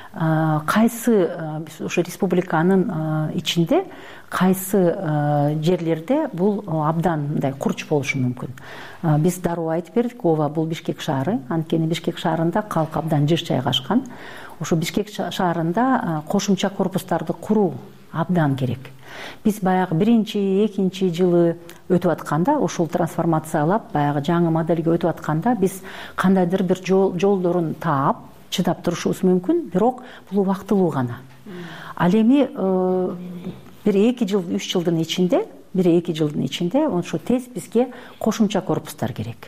[SPEAKER 25] кайсы ошо республиканын ичинде кайсы жерлерде бул абдан мындай курч болушу мүмкүн. Биз дароо айтып бердик, ооба, бул Бишкек шаары, анткени Бишкек шаарында калк абдан жыш жайгашкан. Ошо Бишкек шаарында кошумча корпустарды куруу абдан керек. Биз баягы биринчи, экинчи жылы өтүп атканда, ушул трансформациялап, баягы жаңы модельге өтүп атканда, биз кандайдыр бир жолдорун таап, чыдап турушубуз мүмкүн, бирок бул убактылуу гана. Ал эми бир эки жыл, үч жылдын ичинде, бир эки жылдын ичинде ошо тез бизге кошумча корпустар керек.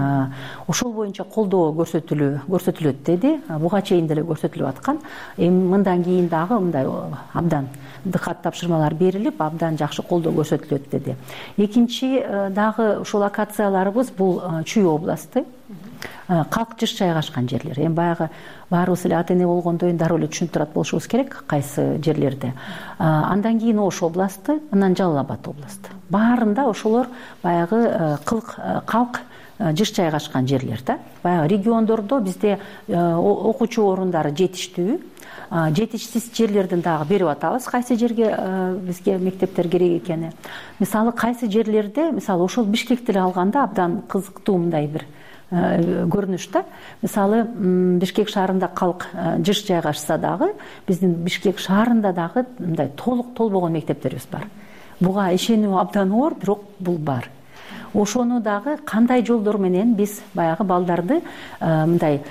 [SPEAKER 25] Ошол боюнча колдоо көрсөтүлүү көрсөтүлөт деди. Буга чейин деле көрсөтүлүп аткан. Эми мындан кийин дагы мындай абдан дыкат тапшырмалар берилип, абдан жакшы колдоо көрсөтүлөт деди. Экинчи дагы ушул локацияларыбыз бул Чүй областы. Калк жыш жайгашкан жерлер. Эми баягы баарыбыз эле ата эне болгондон дароо эле түшүнүп турат болушубуз керек кайсы жерлерде. Андан кийин Ош областы, анан Жалал Абад областы. Баарында ошолор баягы калк жыш жайгашкан жерлер да. Баягы региондордо бизде окуучу орундары жетиштүү. Жетишсиз жерлердин дагы берип атабыз, кайсы жерге бизге мектептер керек экени. Мисалы кайсы жерлерде, мисалы ошол Бишкекти эле алганда абдан кызыктуу мындай бир көрүнүш да. Мисалы Бишкек шаарында калк жыш жайгашса дагы, биздин Бишкек шаарында дагы мындай толук толбогон мектептерибиз бар. Буга ишенүү абдан оор, бирок бул бар. Ошону дагы кандай жолдор менен биз баягы балдарды мындай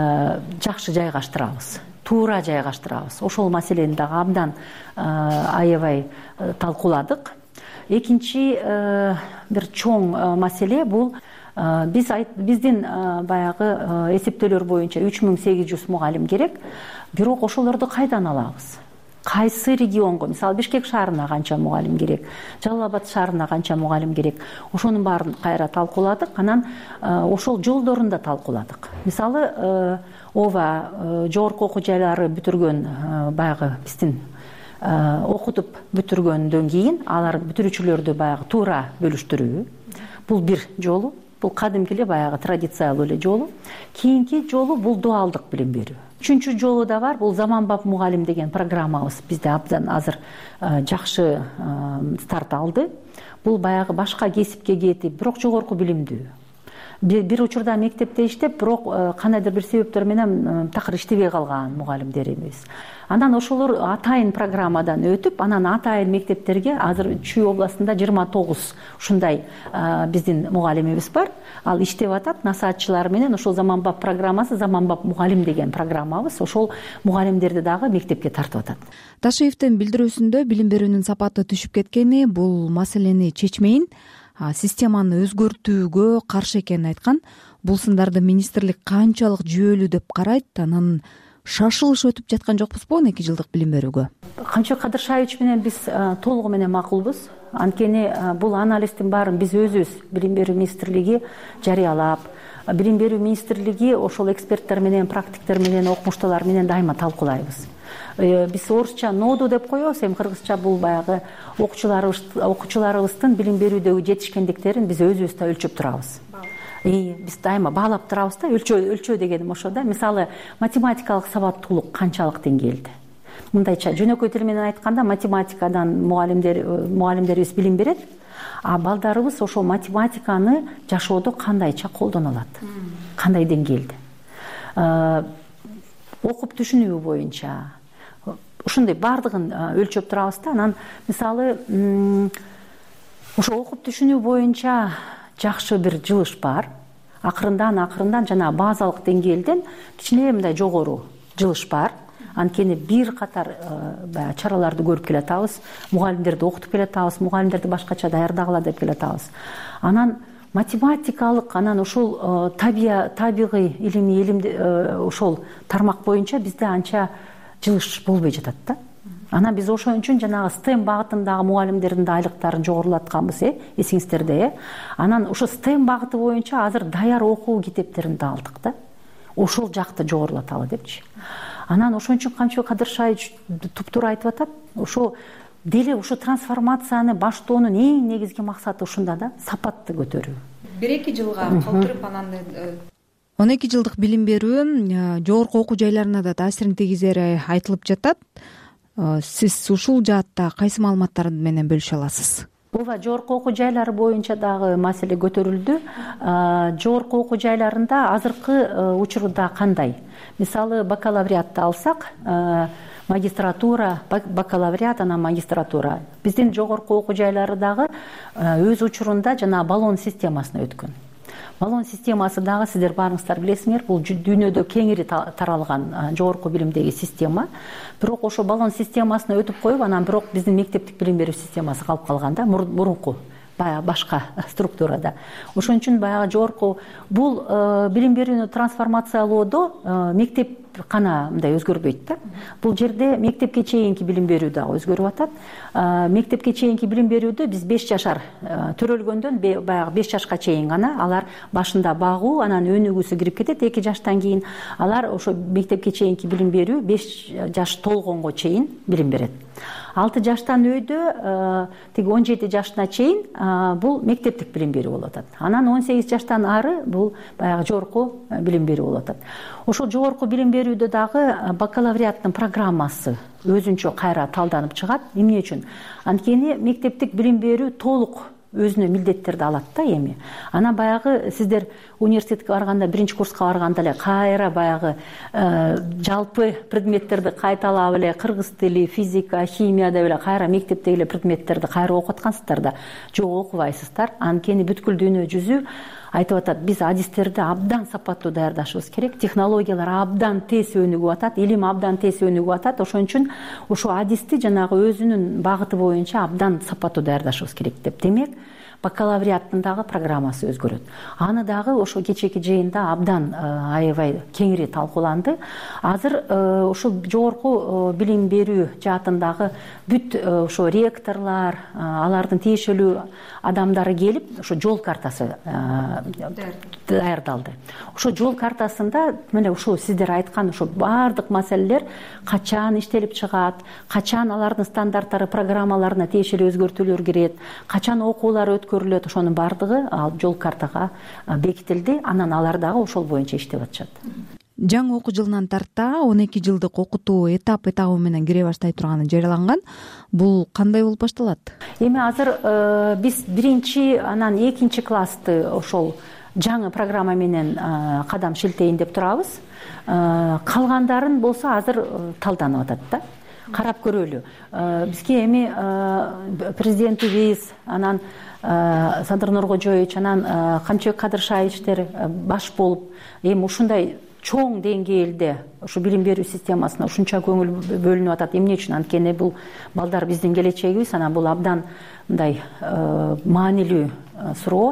[SPEAKER 25] жакшы жайгаштырабыз, туура жайгаштырабыз. Ошол маселени дагы абдан аябай талкууладык. Экинчи бир чоң маселе бул биз биздин баягы эсептөөлөр боюнча үч миң сегиз жүз мугалим керек. Бирок ошолорду кайдан алабыз? Кайсы регионго, мисалы Бишкек шаарына канча мугалим керек, Жалал Абад шаарына канча мугалим керек, ошонун баарын кайра талкууладык. Анан ошол жолдорун да талкууладык. Мисалы ооба, жогорку окуу жайлары бүтүргөн баягы биздин окутуп бүтүргөндөн кийин алар бүтүрүүчүлөрдү баягы туура бөлүштүрүү. Бул бир жолу, бул кадимки эле баягы традициялуу эле жолу. Кийинки жолу бул дуалдык билим берүү. Үчүнчү жолу да бар, бул заманбап мугалим деген программабыз бизде абдан азыр жакшы старт алды. Бул баягы башка кесипке кетип, бирок жогорку билимдүү. Бир учурда мектепте иштеп, бирок кандайдыр бир себептер менен такыр иштебей калган мугалимдерибиз. Анан ошолор атайын программадан өтүп, анан атайын мектептерге азыр Чүй областында жыйырма тогуз ушундай биздин мугалимибиз бар. Ал иштеп атат насаатчылар менен. Ошол заманбап программасы, заманбап мугалим деген программабыз. Ошол мугалимдерди дагы мектепке тартып атат.
[SPEAKER 24] Ташиевдин билдирүүсүндө билим берүүнүн сапаты түшүп кеткени бул маселени чечмейин, системаны өзгөртүүгө каршы экенин айткан. Бул сындарды министрлик канчалык жүйөлүү деп карайт? Анан шашылыш өтүп жаткан жокпузбу он эки жылдык билим берүүгө?
[SPEAKER 25] Камчыбек Кадыршаевич менен биз толугу менен макулбуз. Анткени бул анализдин баарын биз өзүбүз билим берүү министрлиги жарыялап, билим берүү министрлиги ошол эксперттер менен, практиктер менен, окумуштуулар менен дайыма талкуулайбыз. Биз орусча ноду деп коебуз, эми кыргызча бул баягы окуучуларыбыздын билим берүүдөгү жетишкендиктерин биз өзүбүз да өлчөп турабыз. Биз дайыма баалап турабыз да, өлчөө өлчөө дегеним ошо да. Мисалы, математикалык сабаттуулук канчалык деңгээлде? Мындайча жөнөкөй тил менен айтканда, математикадан мугалимдер мугалимдерибиз билим берет, а балдарыбыз ошол математиканы жашоодо кандайча колдоно алат? Кандай деңгээлде? Окуп түшүнүү боюнча ушундай баардыгын өлчөп турабыз да. Анан мисалы ошо окуп түшүнүү боюнча жакшы бир жылыш бар. Акырындан акырындан жана базалык деңгээлден кичине мындай жогору жылыш бар. Анткени бир катар баягы чараларды көрүп келатабыз, мугалимдерди окутуп келатабыз, мугалимдерди башкача даярдагыла деп келатабыз. Анан математикалык, анан ушул табигый илимий илимди ошол тармак боюнча бизде анча жылыш болбой жатат да. Анан биз ошон үчүн жанагы стем багытындагы мугалимдердин да айлыктарын жогорулатканбыз, э, эсиңиздерде, э. Анан ошо стем багыты боюнча азыр даяр окуу китептерин да алдык да. Ошол жакты жогорулаталы депчи. Анан ошон үчүн Камчыбек Кадыршаевич туптуура айтып атат. Ошо деле ошо трансформацияны баштоонун эң негизги максаты ушунда да, сапатты көтөрүү.
[SPEAKER 1] бир эки жылга калтырып анан
[SPEAKER 24] он эки жылдык билим берүү жогорку окуу жайларына да таасирин тийгизери айтылып жатат. Сиз ушул жаатта кайсы маалыматтар менен бөлүшө аласыз?
[SPEAKER 25] Ооба, жогорку окуу жайлары боюнча дагы маселе көтөрүлдү. Жогорку окуу жайларында азыркы учурда кандай? Мисалы, бакалавриатты алсак, магистратура, бакалавриат, анан магистратура. Биздин жогорку окуу жайлары дагы өз учурунда жана баллон системасына өткөн. Баллон системасы дагы сиздер баарыңыздар билесиңер, бул дүйнөдө кеңири таралган жогорку билимдеги система. Бирок ошо баллон системасына өтүп коюп, анан бирок биздин мектептик билим берүү системасы калып калганда, мурунку баягы башка структурада. Ошон үчүн баягы жогорку бул билим берүүнү трансформациялоодо мектеп кана мындай өзгөрбөйт да. Бул жерде мектепке чейинки билим берүү дагы өзгөрүп атат. Мектепке чейинки билим берүүдө биз беш жашар төрөлгөндөн баягы беш жашка чейин гана алар башында багуу, анан өнүгүүсү кирип кетет эки жаштан кийин. Алар ошо мектепке чейинки билим берүү беш жаш толгонго чейин билим берет. алты жаштан өйдө тиги он жети жашына чейин бул мектептик билим берүү болуп атат. Анан он сегиз жаштан ары бул баягы жогорку билим берүү болуп атат. Ошол жогорку билим берүүдө дагы бакалавриаттын программасы өзүнчө кайра талданып чыгат. Эмне үчүн? Анткени мектептик билим берүү толук өзүнө милдеттерди алат да эми. Анан баягы сиздер университетке барганда, биринчи курска барганда эле кайра баягы жалпы предметтерди кайталап эле кыргыз тили, физика, химия деп эле кайра мектептеги эле предметтерди кайра окуп аткансыздар да. Жок, окубайсыздар. Анткени бүткүл дүйнө жүзү айтып атат, биз адистерди абдан сапаттуу даярдашыбыз керек. Технологиялар абдан тез өнүгүп атат, илим абдан тез өнүгүп атат. Ошон үчүн ошо адисти жанагы өзүнүн багыты боюнча абдан сапаттуу даярдашыбыз керек деп. Демек, бакалавриаттын дагы программасы өзгөрөт. Аны дагы ошо кечээки жыйында абдан аябай кеңири талкууланды. Азыр ошо жогорку билим берүү жаатындагы бүт ошо ректорлор, алардын тиешелүү адамдары келип, ошо жол картасы даярдалды. Ошо жол картасында мына ушул сиздер айткан ошо баардык маселелер качан иштелип чыгат, качан алардын стандарттары, программаларына тиешелүү өзгөртүүлөр кирет, качан окуулар өткөрүлөт, ошонун баардыгы ал жол картага бекитилди. Анан алар дагы ошол боюнча иштеп атышат.
[SPEAKER 24] Жаңы окуу жылынан тарта он эки жылдык окутуу этап этабы менен кире баштай турганы жарыяланган. Бул кандай болуп башталат? Эми
[SPEAKER 25] азыр биз биринчи, анан экинчи классты ошол жаңы программа менен кадам шилтейин деп турабыз. Калгандарын болсо азыр талданып атат да. Карап көрөлү. Бизге эми президентибиз, анан Садыр Нуркожоевич, анан Камчыбек Кадыршаевичтер баш болуп, эми ушундай чоң деңгээлде ушу билим берүү системасына ушунча көңүл бөлүнүп атат. Эмне үчүн? Анткени бул балдар биздин келечегибиз, анан бул абдан мындай маанилүү суроо.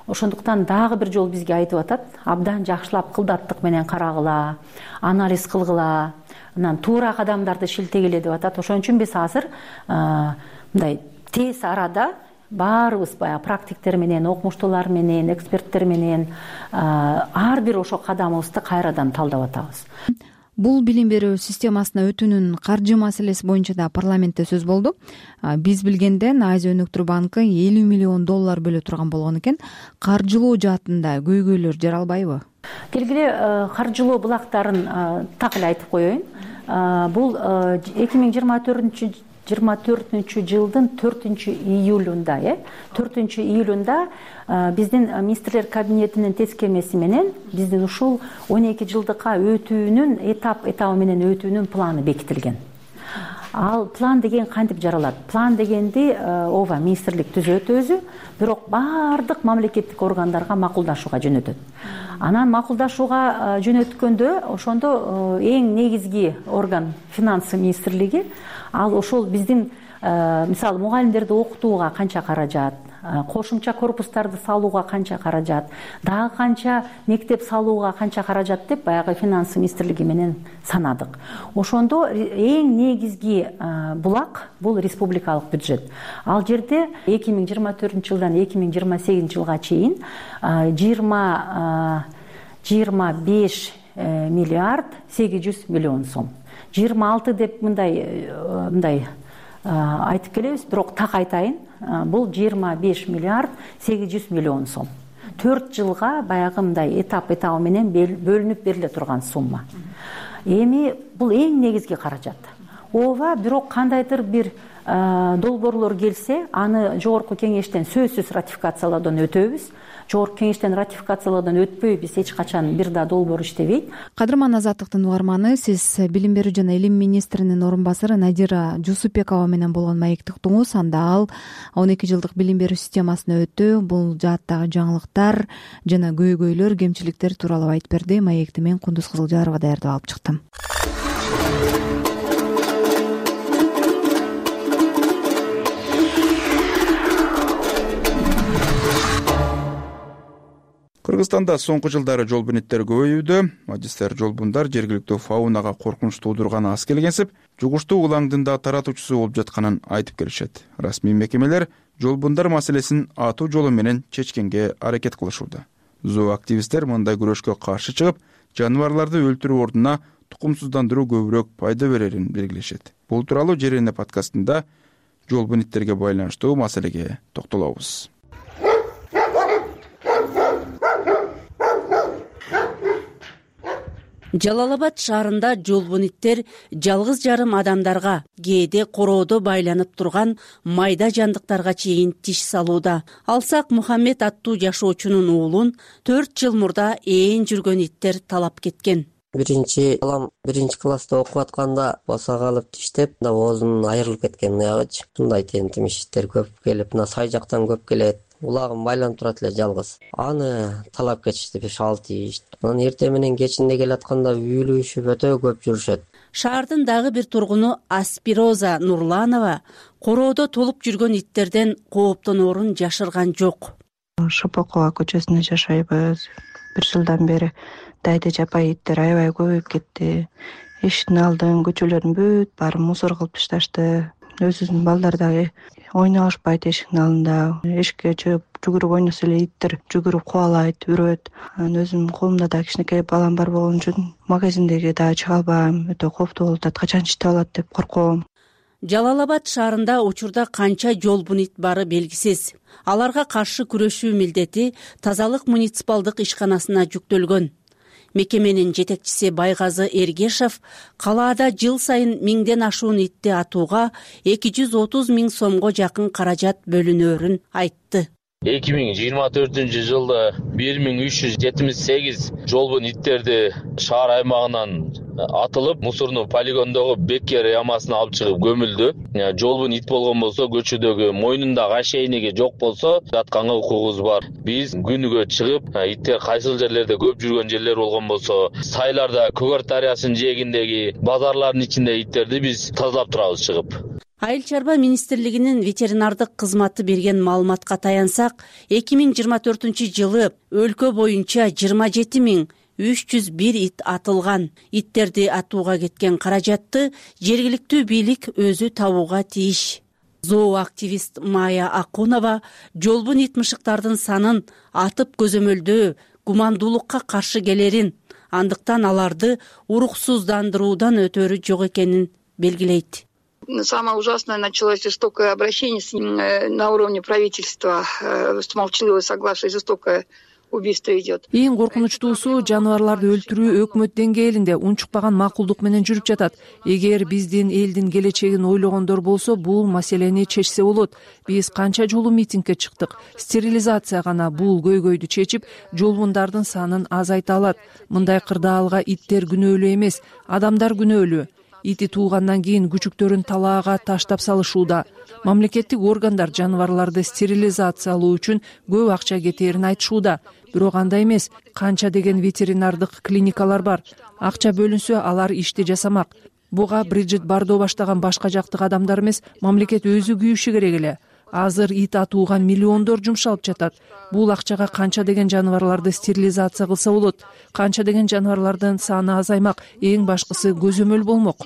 [SPEAKER 25] ошондуктан дагы бир жолу бизге айтып атат, абдан жакшылап кылдаттык менен карагыла, анализ кылгыла, анан туура кадамдарды шилтегиле деп атат. Ошон үчүн биз азыр мындай тез арада баарыбыз баягы практиктер менен, окумуштуулар менен, эксперттер менен ар бир ошо кадамыбызды кайрадан талдап атабыз.
[SPEAKER 24] Бул билим берүү системасына өтүүнүн каржы маселеси боюнча да парламентте сөз болду. Биз билгенден Азия өнүктүрүү банкы элүү миллион доллар бөлө турган болгон экен. Каржылоо жаатында көйгөйлөр жаралбайбы?
[SPEAKER 25] Келгиле каржылоо булактарын так эле айтып коеюн. Бул эки миң жыйырма төртүнчү жыйырма төртүнчү жылдын төртүнчү июлунда, э, төртүнчү июлунда биздин министрлер кабинетинин тескемеси менен биздин ушул он эки жылдыкка өтүүнүн этап этабы менен өтүүнүн планы бекитилген. Ал план деген кантип жаралат? План дегенди ооба министрлик түзөт өзү, бирок баардык мамлекеттик органдарга макулдашууга жөнөтөт. Анан макулдашууга жөнөткөндө ошондо эң негизги орган финансы министрлиги, ал ошол биздин мисалы мугалимдерди окутууга канча каражат, кошумча корпустарды салууга канча каражат, дагы канча мектеп салууга канча каражат деп баягы финансы министрлиги менен санадык. Ошондо эң негизги булак бул республикалык бюджет. Ал жерде эки миң жыйырма төртүнчү жылдан эки миң жыйырма сегизинчи жылга чейин жыйырма беш миллиард сегиз жүз миллион сом. жыйырма алты деп мындай мындай айтып келебиз, бирок так айтайын, бул жыйырма беш миллиард сегиз жүз миллион сом. төрт жылга баягы мындай этап этабы менен бөлүнүп бериле турган сумма. Эми бул эң негизги каражат. Ооба, бирок кандайдыр бир долбоорлор келсе, аны жогорку кеңештен сөзсүз ратификациялоодон өтөбүз. Жогорку кеңештен ратификациялоодон өтпөй биз эч качан бир да долбоор иштебейт.
[SPEAKER 24] Кадырман Азаттыктын угарманы, сиз билим берүү жана илим министринин орун басары Надира Жусупбекова менен болгон маекти уктуңуз. Анда ал он эки жылдык билим берүү системасына өтүү, бул жааттагы жаңылыктар жана көйгөйлөр, кемчиликтер тууралуу айтып берди. Маекти мен Кундуз Кызылжарова даярдап алып чыктым.
[SPEAKER 2] Кыргызстанда соңку жылдары жол бюнеттери көбөйүүдө. Мажистер жолбундар жергиликтүү фаунага коркунуч туудурган аз келгенсип, жугуштуу улаңдын да таратуучусу болуп жатканын айтып келишет. Расмий мекемелер жолбундар маселесин атуу жолу менен чечкенге аракет кылышууда. Зооактивисттер мындай күрөшкө каршы чыгып, жаныбарларды өлтүрүү ордуна тукумсуздандыруу көбүрөөк пайда берерин белгилешет. Бул тууралуу Жерене подкастында жол бюнеттерге байланыштуу маселеге токтолобуз.
[SPEAKER 6] Жалал-Абад шаарында жолбуниттер жалгыз жарым адамдарга, кээде короодо байланып турган майда жандыктарга чейин тиш салууда. Алсак Мухаммед аттуу жашоочунун уулун төрт жыл мурда ээн жүргөн иттер талап кеткен.
[SPEAKER 7] Биринчи балам биринчи класста окуп атканда босо калып тиштеп, оозунун айрылып кеткен уягычы. Ушундай тентим иштер көп келип, мына сай жактан көп келет. Улагым байланып турат эле жалгыз. Аны талап кетишти беш алты иш. Анан эртең менен кечинде келатканда үйлүшүп өтө көп жүрүшөт.
[SPEAKER 6] Шаардын дагы бир тургуну Аспироза Нурланова короодо толуп жүргөн иттерден кооптоноорун жашырган жок.
[SPEAKER 8] Шопокова көчөсүндө жашайбыз. Бир жылдан бери дайда жапай иттер аябай көбөйүп кетти. Эшиктин алдын, көчөлөрдүн бүт баарын мусор кылып ташташты. Өзүнүн балдары дагы ойноп алышпайт эшиктин алдында. Эшикке жүгүрүп ойносо эле иттер жүгүрүп кубалайт, үрөт. Анан өзүмдүн колумда да кичинекей балам бар болгон үчүн магазиндеги дагы чыга албайм. Өтө кооптуу болуп атат, качан иштеп алат деп корком.
[SPEAKER 6] Жалал-Абад шаарында учурда канча жол бунит бары белгисиз. Аларга каршы күрөшүү милдети тазалык муниципалдык ишканасына жүктөлгөн. Мекеменин жетекчиси Байгазы Эргешев калаада жыл сайын миңден ашуун итти атууга эки жүз отуз миң сомго жакын каражат бөлүнөөрүн айтты.
[SPEAKER 9] эки миң жыйырма төртүнчү жылда бир миң үч жүз жетимиш сегиз жолбун иттерди шаар аймагынан атылып, мусордуу полигондогу Беккер ямасына алып чыгып көмүлдү. Жолбун ит болгон болсо, көчөдөгү мойнундагы ошейниги жок болсо, жатканга укугубуз бар. Биз күнүгө чыгып, иттер кайсыл жерлерде көп жүргөн жерлер болгон болсо, сайларда Көгөр дарыясынын жээгиндеги базарлардын ичинде иттерди биз тазалап турабыз чыгып.
[SPEAKER 6] айыл чарба министрлигинин ветеринардык кызматы берген маалыматка таянсак, эки миң жыйырма төртүнчү жылы өлкө боюнча жыйырма жети миң үч жүз бир ит атылган. Иттерди атууга кеткен каражатты жергиликтүү бийлик өзү табууга тийиш. Зооактивист Майя Акунова жолбун ит мышыктардын санын атып көзөмөлдөө гумандуулукка каршы келерин, андыктан аларды уруксуздандыруудан өтөрү жок экенин белгилейт.
[SPEAKER 3] Самое ужасное началось жестокое обращение на уровне правительства, с молчаливого согласия, жестокое убийство идет.
[SPEAKER 10] Эң коркунучтуусу жаныбарларды өлтүрүү өкмөт деңгээлинде унчукпаган макулдук менен жүрүп жатат. Эгер биздин элдин келечегин ойлогондор болсо, бул маселени чечсе болот. Биз канча жолу митингге чыктык. Стерилизация гана бул көйгөйдү чечип, жолбундардын санын азайта алат. Мындай кырдаалга иттер күнөөлүү эмес, адамдар күнөөлүү. Ити туугандан кийин күчүктөрүн талаага таштап салышууда. Мамлекеттик органдар жаныбарларды стерилизациялоо үчүн көп акча кетээрин айтышууда. Бирок андай эмес, канча деген ветеринардык клиникалар бар. Акча бөлүнсө, алар ишти жасамак. Буга Бриджит Бардо баштаган башка жактык адамдар эмес, мамлекет өзү күйүшү керек эле. Азыр ит атууга миллиондор жумшалып жатат. Бул акчага канча деген жаныбарларды стерилизация кылса болот? Канча деген жаныбарлардын саны азаймак, эң башкысы көзөмөл болмок.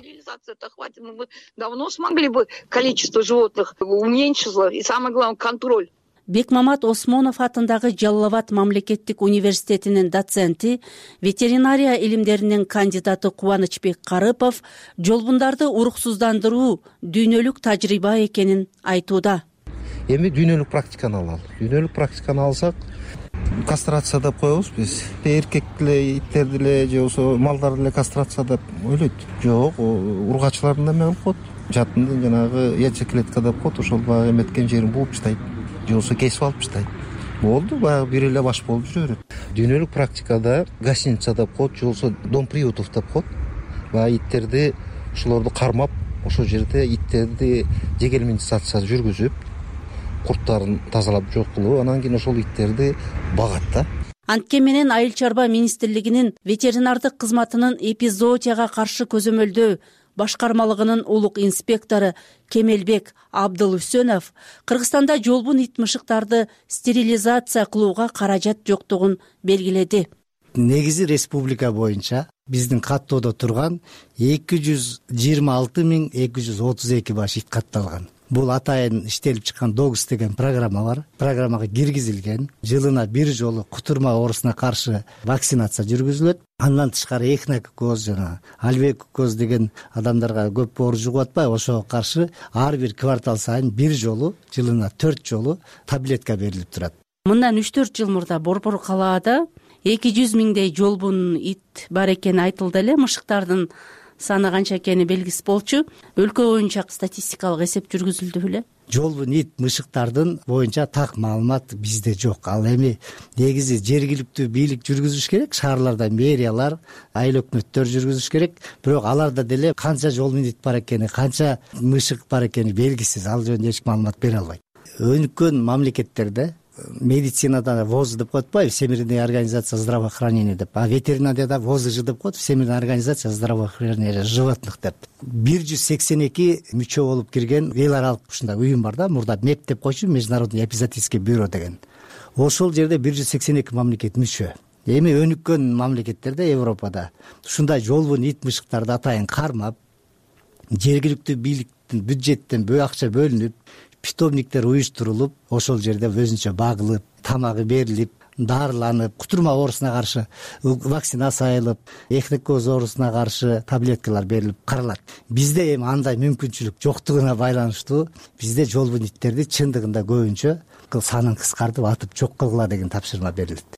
[SPEAKER 3] Мы давно смогли бы количество животных уменьшило, и самое главное контроль.
[SPEAKER 6] Бекмамат Осмонов атындагы Жалал Абад мамлекеттик университетинин доценти, ветеринария илимдеринин кандидаты Кубанычбек Карыпов жолбундарды уруксуздандыруу дүйнөлүк тажрыйба экенин айтууда.
[SPEAKER 12] Эми дүйнөлүк практиканы алалы. Дүйнөлүк практиканы алсак, кастрация деп коебуз биз. Эркек деле, иттер деле, же болбосо малдар деле кастрация деп ойлойт. Жок, ургачылардын да эме кылып коет. Жатындын жанагы яйцеклетка деп коет, ошол баягы эметкен жерин бууп таштайт. Же болбосо кесип алып таштайт. Болду, баягы бир эле баш болуп жүрө берет. Дүйнөлүк практикада гостиница деп коет, же болбосо дом приютов деп коет. Баягы иттерди, ошолорду кармап, ошол жерде иттерди дегельминизация жүргүзүп, курттарын тазалап жок кылып, анан кийин ошол иттерди багат да.
[SPEAKER 6] Антке менен айыл чарба министрлигинин ветеринардык кызматынын эпизоотияга каршы көзөмөлдөө башкармалыгынын улук инспектору Кемелбек Абдылүсөнов Кыргызстанда жолбун ит мышыктарды стерилизация кылууга каражат жоктугун белгиледи.
[SPEAKER 13] Негизи республика боюнча биздин каттоодо турган эки жүз жыйырма алты миң эки жүз отуз эки баш ит катталган. Бул атайын иштелип чыккан Догс деген программа бар. Программага киргизилген. Жылына бир жолу кутурма оорусуна каршы вакцинация жүргүзүлөт. Андан тышкары эхинококоз жана альвеококоз деген адамдарга көп оор жугуп атпайбы, ошого каршы ар бир квартал сайын бир жолу, жылына төрт жолу таблетка берилип турат.
[SPEAKER 6] Мындан үч төрт жыл мурда Борбор калаада эки жүз миңдей жолбун ит бар экени айтылды эле. Мышыктардын саны канча экени белгисиз болчу. Өлкө боюнча статистикалык эсеп жүргүзүлдү беле?
[SPEAKER 13] Жолбун ит мышыктардын боюнча так маалымат бизде жок. Ал эми негизи жергиликтүү бийлик жүргүзүш керек, шаарларда мэриялар, айыл өкмөттөр жүргүзүш керек. Бирок аларда деле канча жолбун ит бар экени, канча мышык бар экени белгисиз. Ал жөнүндө эч маалымат бере албайт. Өнүккөн мамлекеттерде медицинада ВОЗ деп коет атпайбы, Всемирная организация здравоохранения деп, а ветеринарияда ВОЗЖ деп коет, Всемирная организация здравоохранения животных деп. бир жүз сексен эки мүчө болуп кирген эл аралык ушундай уюм бар да, мурда МЕП деп койчу, Международный эпизоотический бюро деген. Ошол жерде бир жүз сексен эки мамлекет мүчө. Эми өнүккөн мамлекеттерде, Европада ушундай жолбун ит мышыктарды атайын кармап, жергиликтүү бийликтин бюджеттен бөө акча бөлүнүп, питомниктер уюштурулуп, ошол жерде өзүнчө багылып, тамагы берилип, дарыланып, кутурма оорусуна каршы вакцинация алып, эхинококоз оорусуна каршы таблеткалар берилип каралат. Бизде эми андай мүмкүнчүлүк жоктугуна байланыштуу бизде жолбун иттерди чындыгында көбүнчө санын кыскартып атып жок кылгыла деген тапшырма берилет.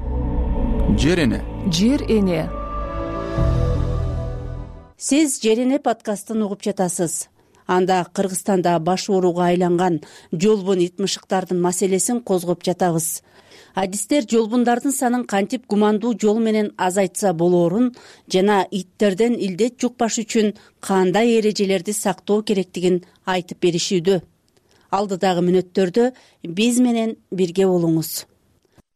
[SPEAKER 2] Жер эне.
[SPEAKER 10] Жер эне.
[SPEAKER 6] Сиз Жер эне подкастын угуп жатасыз. Анда Кыргызстанда баш ооруга айланган жолбун ит мышыктардын маселесин козгоп жатабыз. Адистер жолбундардын санын кантип гумандуу жол менен азайтса болоорун жана иттерден илдет жукпаш үчүн кандай эрежелерди сактоо керектигин айтып беришүүдө. Алдыдагы мүнөттөрдө биз менен бирге болуңуз.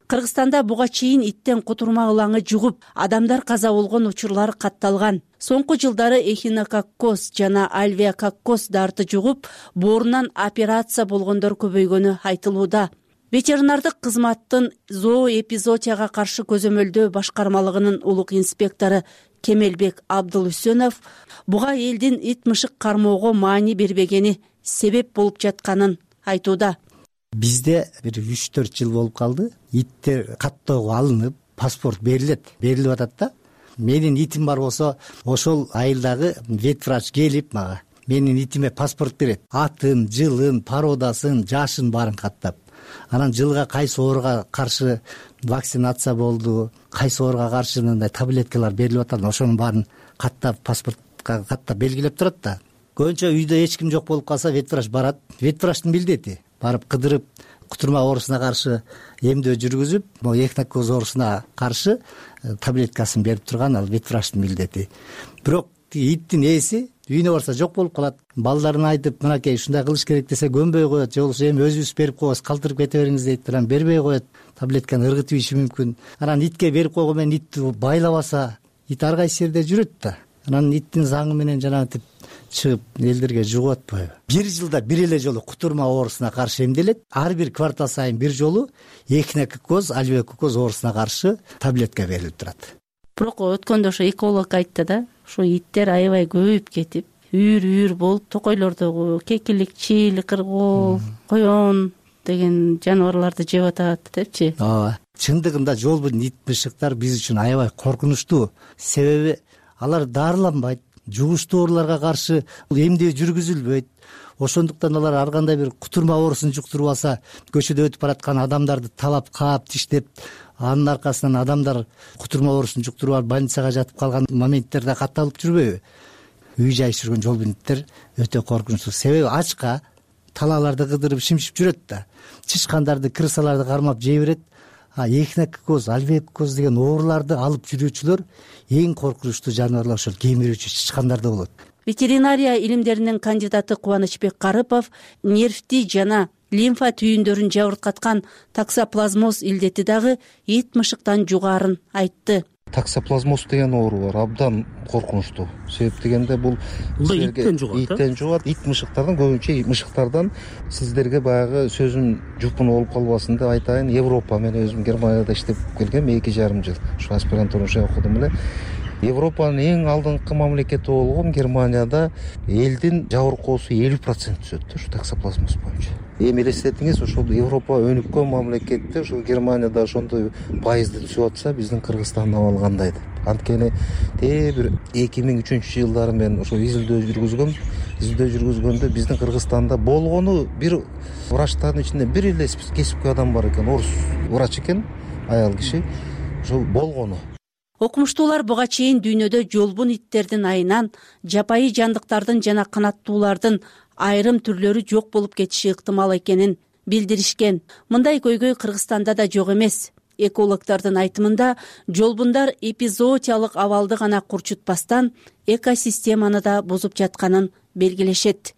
[SPEAKER 6] Кыргызстанда буга чейин иттен кутурма ылаңы жугуп, адамдар каза болгон учурлар катталган. Соңку жылдары эхинококкоз жана альвеококкоз дарты жугуп, боорунан операция болгондор көбөйгөнү айтылууда. Ветеринардык кызматтын зооэпизоотияга каршы көзөмөлдөө башкармалыгынын улук инспектору Кемелбек Абдулүсөнов буга элдин ит мышык кармоого маани бербегени себеп болуп жатканын айтууда.
[SPEAKER 13] Бизде бир үч төрт жыл болуп калды. Иттер каттоого алынып, паспорт берилет, берилип атат да. Менин итим бар болсо, ошол айылдагы ветврач келип мага менин итиме паспорт берет. Атын, жылын, породасын, жашын баарын каттап. Анан жылга кайсы ооруга каршы вакцинация болду, кайсы ооруга каршы мындай таблеткалар берилип атат, ошонун баарын каттап паспортко каттап белгилеп турат да. Көбүнчө үйдө эч ким жок болуп калса ветврач барат. Ветврачтын милдети барып кыдырып, кутурма оорусуна каршы эмдөө жүргүзүп, могу эхинококкоз оорусуна каршы таблеткасын берип турган ал ветврачтын милдети. Бирок иттин ээси үйүнө барса жок болуп калат. Балдарына айтып, мынакей ушундай кылыш керек десе көнбөй коет, же болбосо эми өзүбүз берип коебуз, калтырып кете бериңиз дейт, анан бербей коет. Таблетканы ыргытып ийиши мүмкүн. Анан итке берип койгон менен итти байлабаса, ит ар кайсы жерде жүрөт да. Анан иттин заңы менен жанагынтип чыгып элдерге жугуп атпайбы? Бир жылда бир эле жолу кутурма оорусуна каршы эмделет. Ар бир квартал сайын бир жолу эхинококкоз, альвеококкоз оорусуна каршы таблетка берилип турат.
[SPEAKER 6] Бирок өткөндө ошо эколог айтты да, ушу иттер аябай көбөйүп кетип, үйүр-үйүр болуп, токойлордогу кекилик, чийл, кыргоол, коен деген жаныбарларды жеп атат депчи.
[SPEAKER 13] Ооба. Чындыгында жолбун ит мышыктар биз үчүн аябай коркунучтуу. Себеби алар дарыланбайт, жугуштуу ооруларга каршы эмдөө жүргүзүлбөйт. Ошондуктан алар ар кандай бир кутурма оорусун жуктуруп алса, көчөдө өтүп бараткан адамдарды талап, каап, тиштеп, анын аркасынан адамдар кутурма оорусун жуктуруп алып больницага жатып калган моменттерде катталып жүрбөйбү? Үй жай жүргөн жолбун иттер өтө коркунучтуу. Себеби ачка талааларды кыдырып шимшип жүрөт да. Чычкандарды, крысаларды кармап жей берет. А эхинококкоз, альвеококкоз деген ооруларды алып жүрүүчүлөр эң коркунучтуу жаныбарлар ошол кемирүүчү чычкандарда болот.
[SPEAKER 6] Ветеринария илимдеринин кандидаты Кубанычбек Карыпов нервти жана лимфа түйүндөрүн жабыркаткан таксоплазмоз илдети дагы ит мышыктан жугаарын айтты.
[SPEAKER 12] Таксоплазмоз деген оору бар, абдан коркунучтуу. Себеп дегенде бул
[SPEAKER 5] иттен жугат.
[SPEAKER 12] Иттен жугат, ит мышыктардан, көбүнчө мышыктардан. Сиздерге баягы сөзүм жупун болуп калбасын деп айтайын. Европа, мен өзүм Германияда иштеп келгем, эки жарым жыл. Ушу аспирантура окудум эле. Европанын эң алдыңкы мамлекети болгон Германияда элдин жабыркоосу элүү процент түзөт ушу таксоплазмоз боюнча. Эми элестетиңиз, ошол Европа өнүккөн мамлекетте ошол Германияда ошондой пайызды түзүп атса, биздин Кыргызстандын абалы кандай деп. Анткени те бир эки миң үчүнчү жылдары мен ошо изилдөө жүргүзгөм. Изилдөө жүргүзгөндө биздин Кыргызстанда болгону бир врачтардын ичинде бир эле кесипкөй адам бар экен, орус врач экен, аял киши. Ошол болгону.
[SPEAKER 6] Окумуштуулар буга чейин дүйнөдө жолбун иттердин айынан жапайы жандыктардын жана канаттуулардын айрым түрлөрү жок болуп кетиши ыктымал экенин билдиришкен. Мындай көйгөй Кыргызстанда да жок эмес. Экологдордун айтымында жолбундар эпизоотиялык абалды гана курчутпастан экосистеманы да бузуп жатканын белгилешет.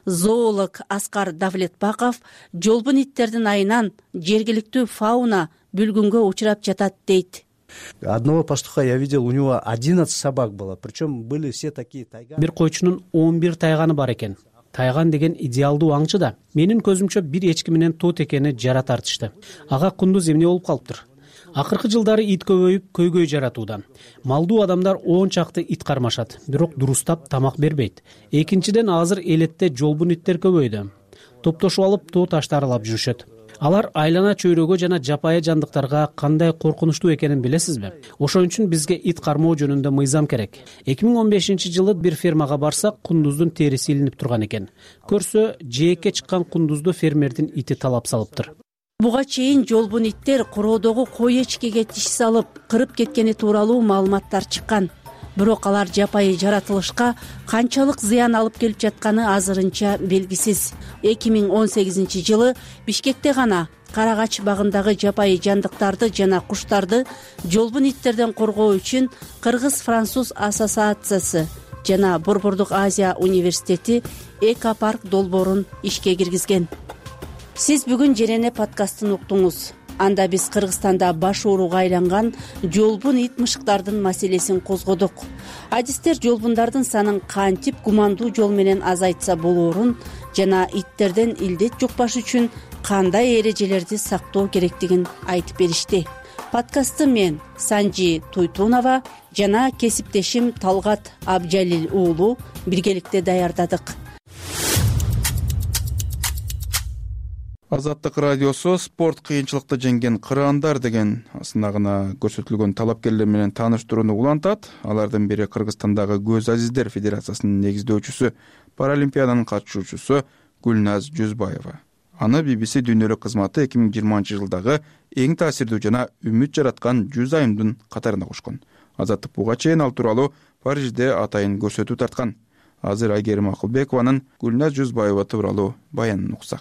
[SPEAKER 6] Зоолог Аскар Давлетбаков жолбун иттердин айынан жергиликтүү фауна бүлгүнгө учурап жатат дейт.
[SPEAKER 5] Одного пастуха я видел, у него одиннадцать собак было, причем были все такие тайганы.
[SPEAKER 11] Бир койчунун он бир тайганы бар экен. Тайган деген идеалдуу аңчы да. Менин көзүмчө бир эчки менен тот экени жара тартышты. Ага кундуз эмне болуп калыптыр? Акыркы жылдары ит көбөйүп, көйгөй жаратууда. Малдуу адамдар он чакты ит кармашат, бирок дурустап тамак бербейт. Экинчиден, азыр элетте жолбун иттер көбөйдү. Топтошуп алып тоо таштарылап жүрүшөт. Алар айлана чөйрөгө жана жапайы жандыктарга кандай коркунучтуу экенин билесизби? Ошон үчүн бизге ит кармоо жөнүндө мыйзам керек. эки миң он бешинчи жылы бир фермага барсак, кундуздун териси илинип турган экен. Көрсө, жээкке чыккан кундузду фермердин ити талап салыптыр.
[SPEAKER 6] Буга чейин жолбун иттер короодогу кой эчкеге тиш салып, кырып кеткени тууралуу маалыматтар чыккан. Бирок алар жапайы жаратылышка канчалык зыян алып келип жатканы азырынча белгисиз. эки миң он сегизинчи жылы Бишкекте гана Карагач багындагы жапайы жандыктарды жана куштарды жолбун иттерден коргоо үчүн Кыргыз-Француз ассоциациясы жана Борбордук Азия университети экопарк долбоорун ишке киргизген. Сиз бүгүн Жерене подкастын уктуңуз. анда биз Кыргызстанда баш ооруга айланган жолбун ит мышыктардын маселесин козгодук. Адистер жолбундардын санын кантип гумандуу жол менен азайтса болоорун жана иттерден илдет жукпаш үчүн кандай эрежелерди сактоо керектигин айтып беришти. Подкастты мен Санжи Туйтунова жана кесиптешим Талгат Абжалил уулу биргеликте даярдадык.
[SPEAKER 2] Азаттык радиосу спорт кыйынчылыкты жеңген кыраандар деген асынагына көрсөтүлгөн талапкерлер менен тааныштырууну улантат. Алардын бири Кыргызстандагы Көз Азиздер Федерациясынын негиздөөчүсү, паралимпиаданын катышуучусу Гүлназ Жүзбаева. Аны би би си дүйнөлүк кызматы эки миң жыйырманчы жылдагы эң таасирдүү жана үмүт жараткан жүз айымдын катарына кошкон. Азаттык буга чейин ал тууралуу Парижде атайын көрсөтүү тарткан. Азыр Айгерим Акылбекованын Гүлназ Жүзбаева тууралуу баянын уксак.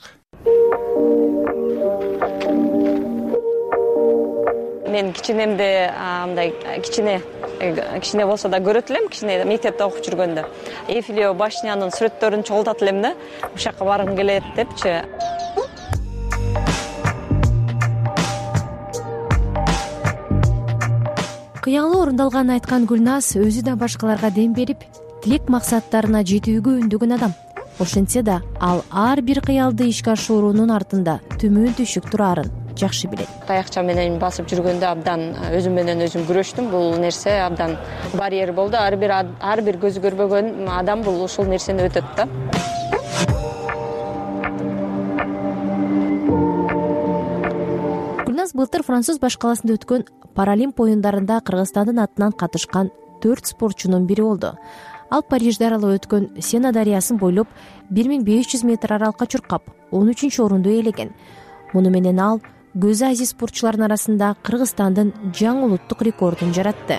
[SPEAKER 14] Мен кичинемде мындай кичине кичине болсо да көрөт элем, кичине мектепте окуп жүргөндө. Эйфелева башнянын сүрөттөрүн чогултат элем да, ушакка баргым келет депчи.
[SPEAKER 15] Кыялы орундалганын айткан Гүлназ өзү да башкаларга дем берип, тилек максаттарына жетүүгө үндөгөн адам. Ошентсе да, ал ар бир кыялды ишке ашыруунун артында төмөн түшүк турарын жакшы билет.
[SPEAKER 14] Таякча менен басып жүргөндө абдан өзүм менен өзүм күрөштүм. Бул нерсе абдан барьер болду. Ар бир ар бир көзү көрбөгөн адам бул ушул нерсени өтөт да.
[SPEAKER 15] Гүлназ былтыр Француз баш каласында өткөн Паралимп оюндарында Кыргызстандын атынан катышкан төрт спортчунун бири болду. Ал Парижде аралап өткөн Сена дарыясын бойлоп бир миң беш жүз метр аралыкка чуркап, он үчүнчү орунду ээлеген. Муну менен ал Көз Азиз спортчулардын арасында Кыргызстандын жаңы улуттук рекордун жаратты.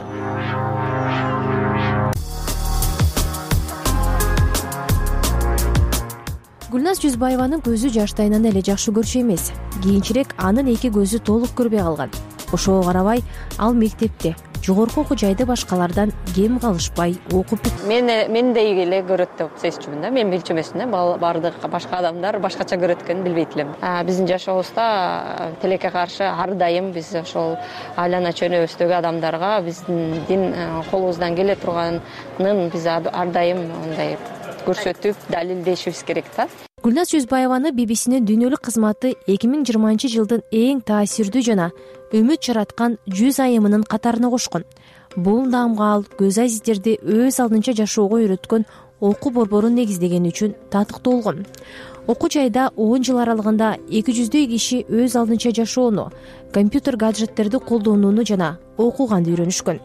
[SPEAKER 15] Гүлназ Жүзбаеванын көзү жаштайынан эле жакшы көрчү эмес. Кийинчерээк анын эки көзү толук көрбөй калган. Ошого карабай, ал мектепте, жогорку окуу жайда башкалардан кем калышпай окуп.
[SPEAKER 14] Мен мендей эле көрөт деп сезчүмүн да. Мен билчү эмесмин да. Бардык башка адамдар башкача көрөт экенин билбейт элем. Биздин жашообузда тилекке каршы ар дайым биз ошол айлана чөнөбүздөгү адамдарга биздин дин колубуздан келе турганын биз ар дайым мындай көрсөтүп, далилдешибиз керек да.
[SPEAKER 15] Гүлназ Жүзбаеваны би би синин дүйнөлүк кызматы эки миң жыйырманчы жылдын эң таасирдүү жана үмүт жараткан жүз айымынын катарына кошкон. Бул наамга ал Көз Азиздерди өз алдынча жашоого үйрөткөн окуу борборун негиздегени үчүн татыктуу болгон. Окуу жайда он жыл аралыгында эки жүздөй киши өз алдынча жашоону, компьютер гаджеттерди колдонууну жана окуганды үйрөнүшкөн.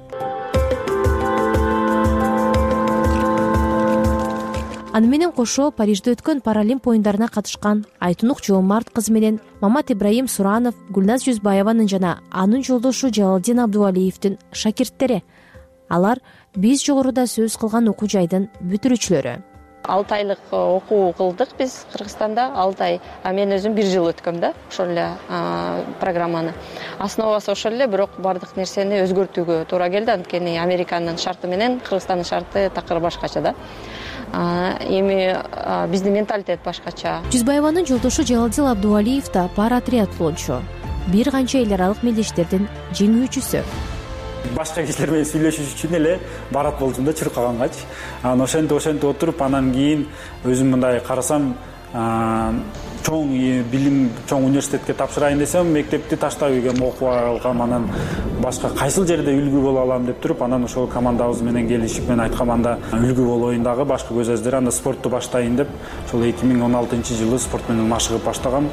[SPEAKER 15] Аны менен кошо Парижде өткөн Паралимп оюндарына катышкан Айтунук Жоомарт кызы менен Мамат Ибраим Суранов Гүлназ Жүзбаеванын жана анын жолдошу Жалалдин Абдувалиевдин шакирттери. Алар биз жогоруда сөз кылган окуу жайдын бүтүрүүчүлөрү.
[SPEAKER 14] алты айлык окуу кылдык биз Кыргызстанда, алты ай. А мен өзүм бир жыл өткөм да, ошол эле программаны. Основасы ошол эле, бирок бардык нерсени өзгөртүүгө туура келди. Анткени Американын шарты менен Кыргызстандын шарты такыр башкача да. Эми биздин менталитет башкача.
[SPEAKER 15] Жүзбаеванын жолдошу Жалалдин Абдувалиев да пара триатлончу. Бир канча эл аралык мелдештердин жеңүүчүсү.
[SPEAKER 16] Башка кишилер менен сүйлөшүш үчүн эле барат болчумун да чуркагангач. Анан ошентип ошентип отуруп анан кийин өзүм мындай карасам, чоң билим, чоң университетке тапшырайын десем, мектепти таштап үйгөм, окуп алгам. Анан башка кайсыл жерде үлгү боло алам деп туруп, анан ошол командабыз менен келишип, мен айткам, анда үлгү болоюн дагы башка Көз Азиздер, анда спортту баштайын деп, ошол эки миң он алтынчы жылы спорт менен машыгып баштагам.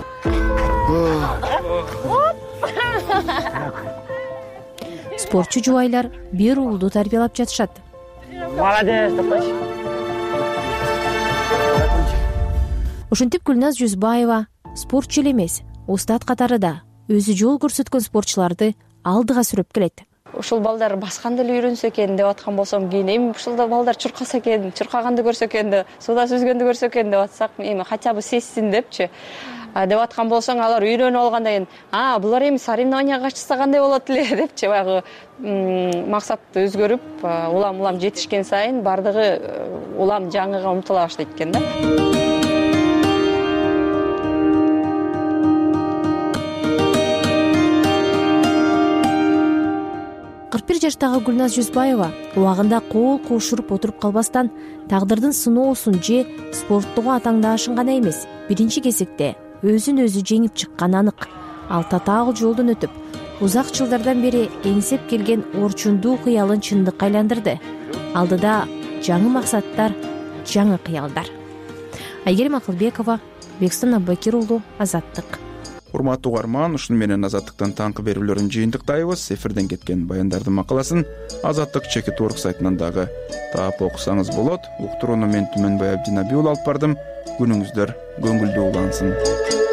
[SPEAKER 15] Спортчу жубайлар бир уулду тарбиялап жатышат.
[SPEAKER 14] Молодец деп койчу.
[SPEAKER 15] Ошентип Гүлназ Жүзбаева спортчу эле эмес, устат катарында өзү жол көрсөткөн спортчуларды алдыга сүрөп келет.
[SPEAKER 14] Ушул балдар басканды эле үйрөнсө экен деп аткан болсом, кийин эми ушул балдар чуркаса экен, чуркаганды көрсө экен, суда сүзгөндү көрсө экен деп атсак, эми хотя бы сезсин депчи деп аткан болсоң, алар үйрөнүп алгандан кийин, а, булар эми соревнованияга чыкса кандай болот эле депчи баягы максатты өзгөрүп, улам-улам жетишкен сайын бардыгы улам жаңыга умтула баштайт экен да.
[SPEAKER 15] бир жаштагы Гүлназ Жүзбаева убагында кол кошуруп отуруп калбастан тагдырдын сыноосун же спорттогу атаңдаашын гана эмес, биринчи кезекте өзүн өзү жеңип чыкканы анык. Ал татаал жолдон өтүп, узак жылдардан бери эңсеп келген орчундуу кыялын чындыкка айландырды. Алдыда жаңы максаттар, жаңы кыялдар. Айгерим Акылбекова, Бекстан Аббакир уулу, Азаттык.
[SPEAKER 2] Урматтуу угарман, ушуну менен Азаттыктан таңкы берүүлөрүн жыйынтыктайбыз. Эфирден кеткен баяндардын макаласын Азаттык чекит орг сайтынан дагы таап окусаңыз болот. Уктурууну мен Түмөнбай Абдинабиул алып бардым. Күнүңүздөр көңүлдүү улансын.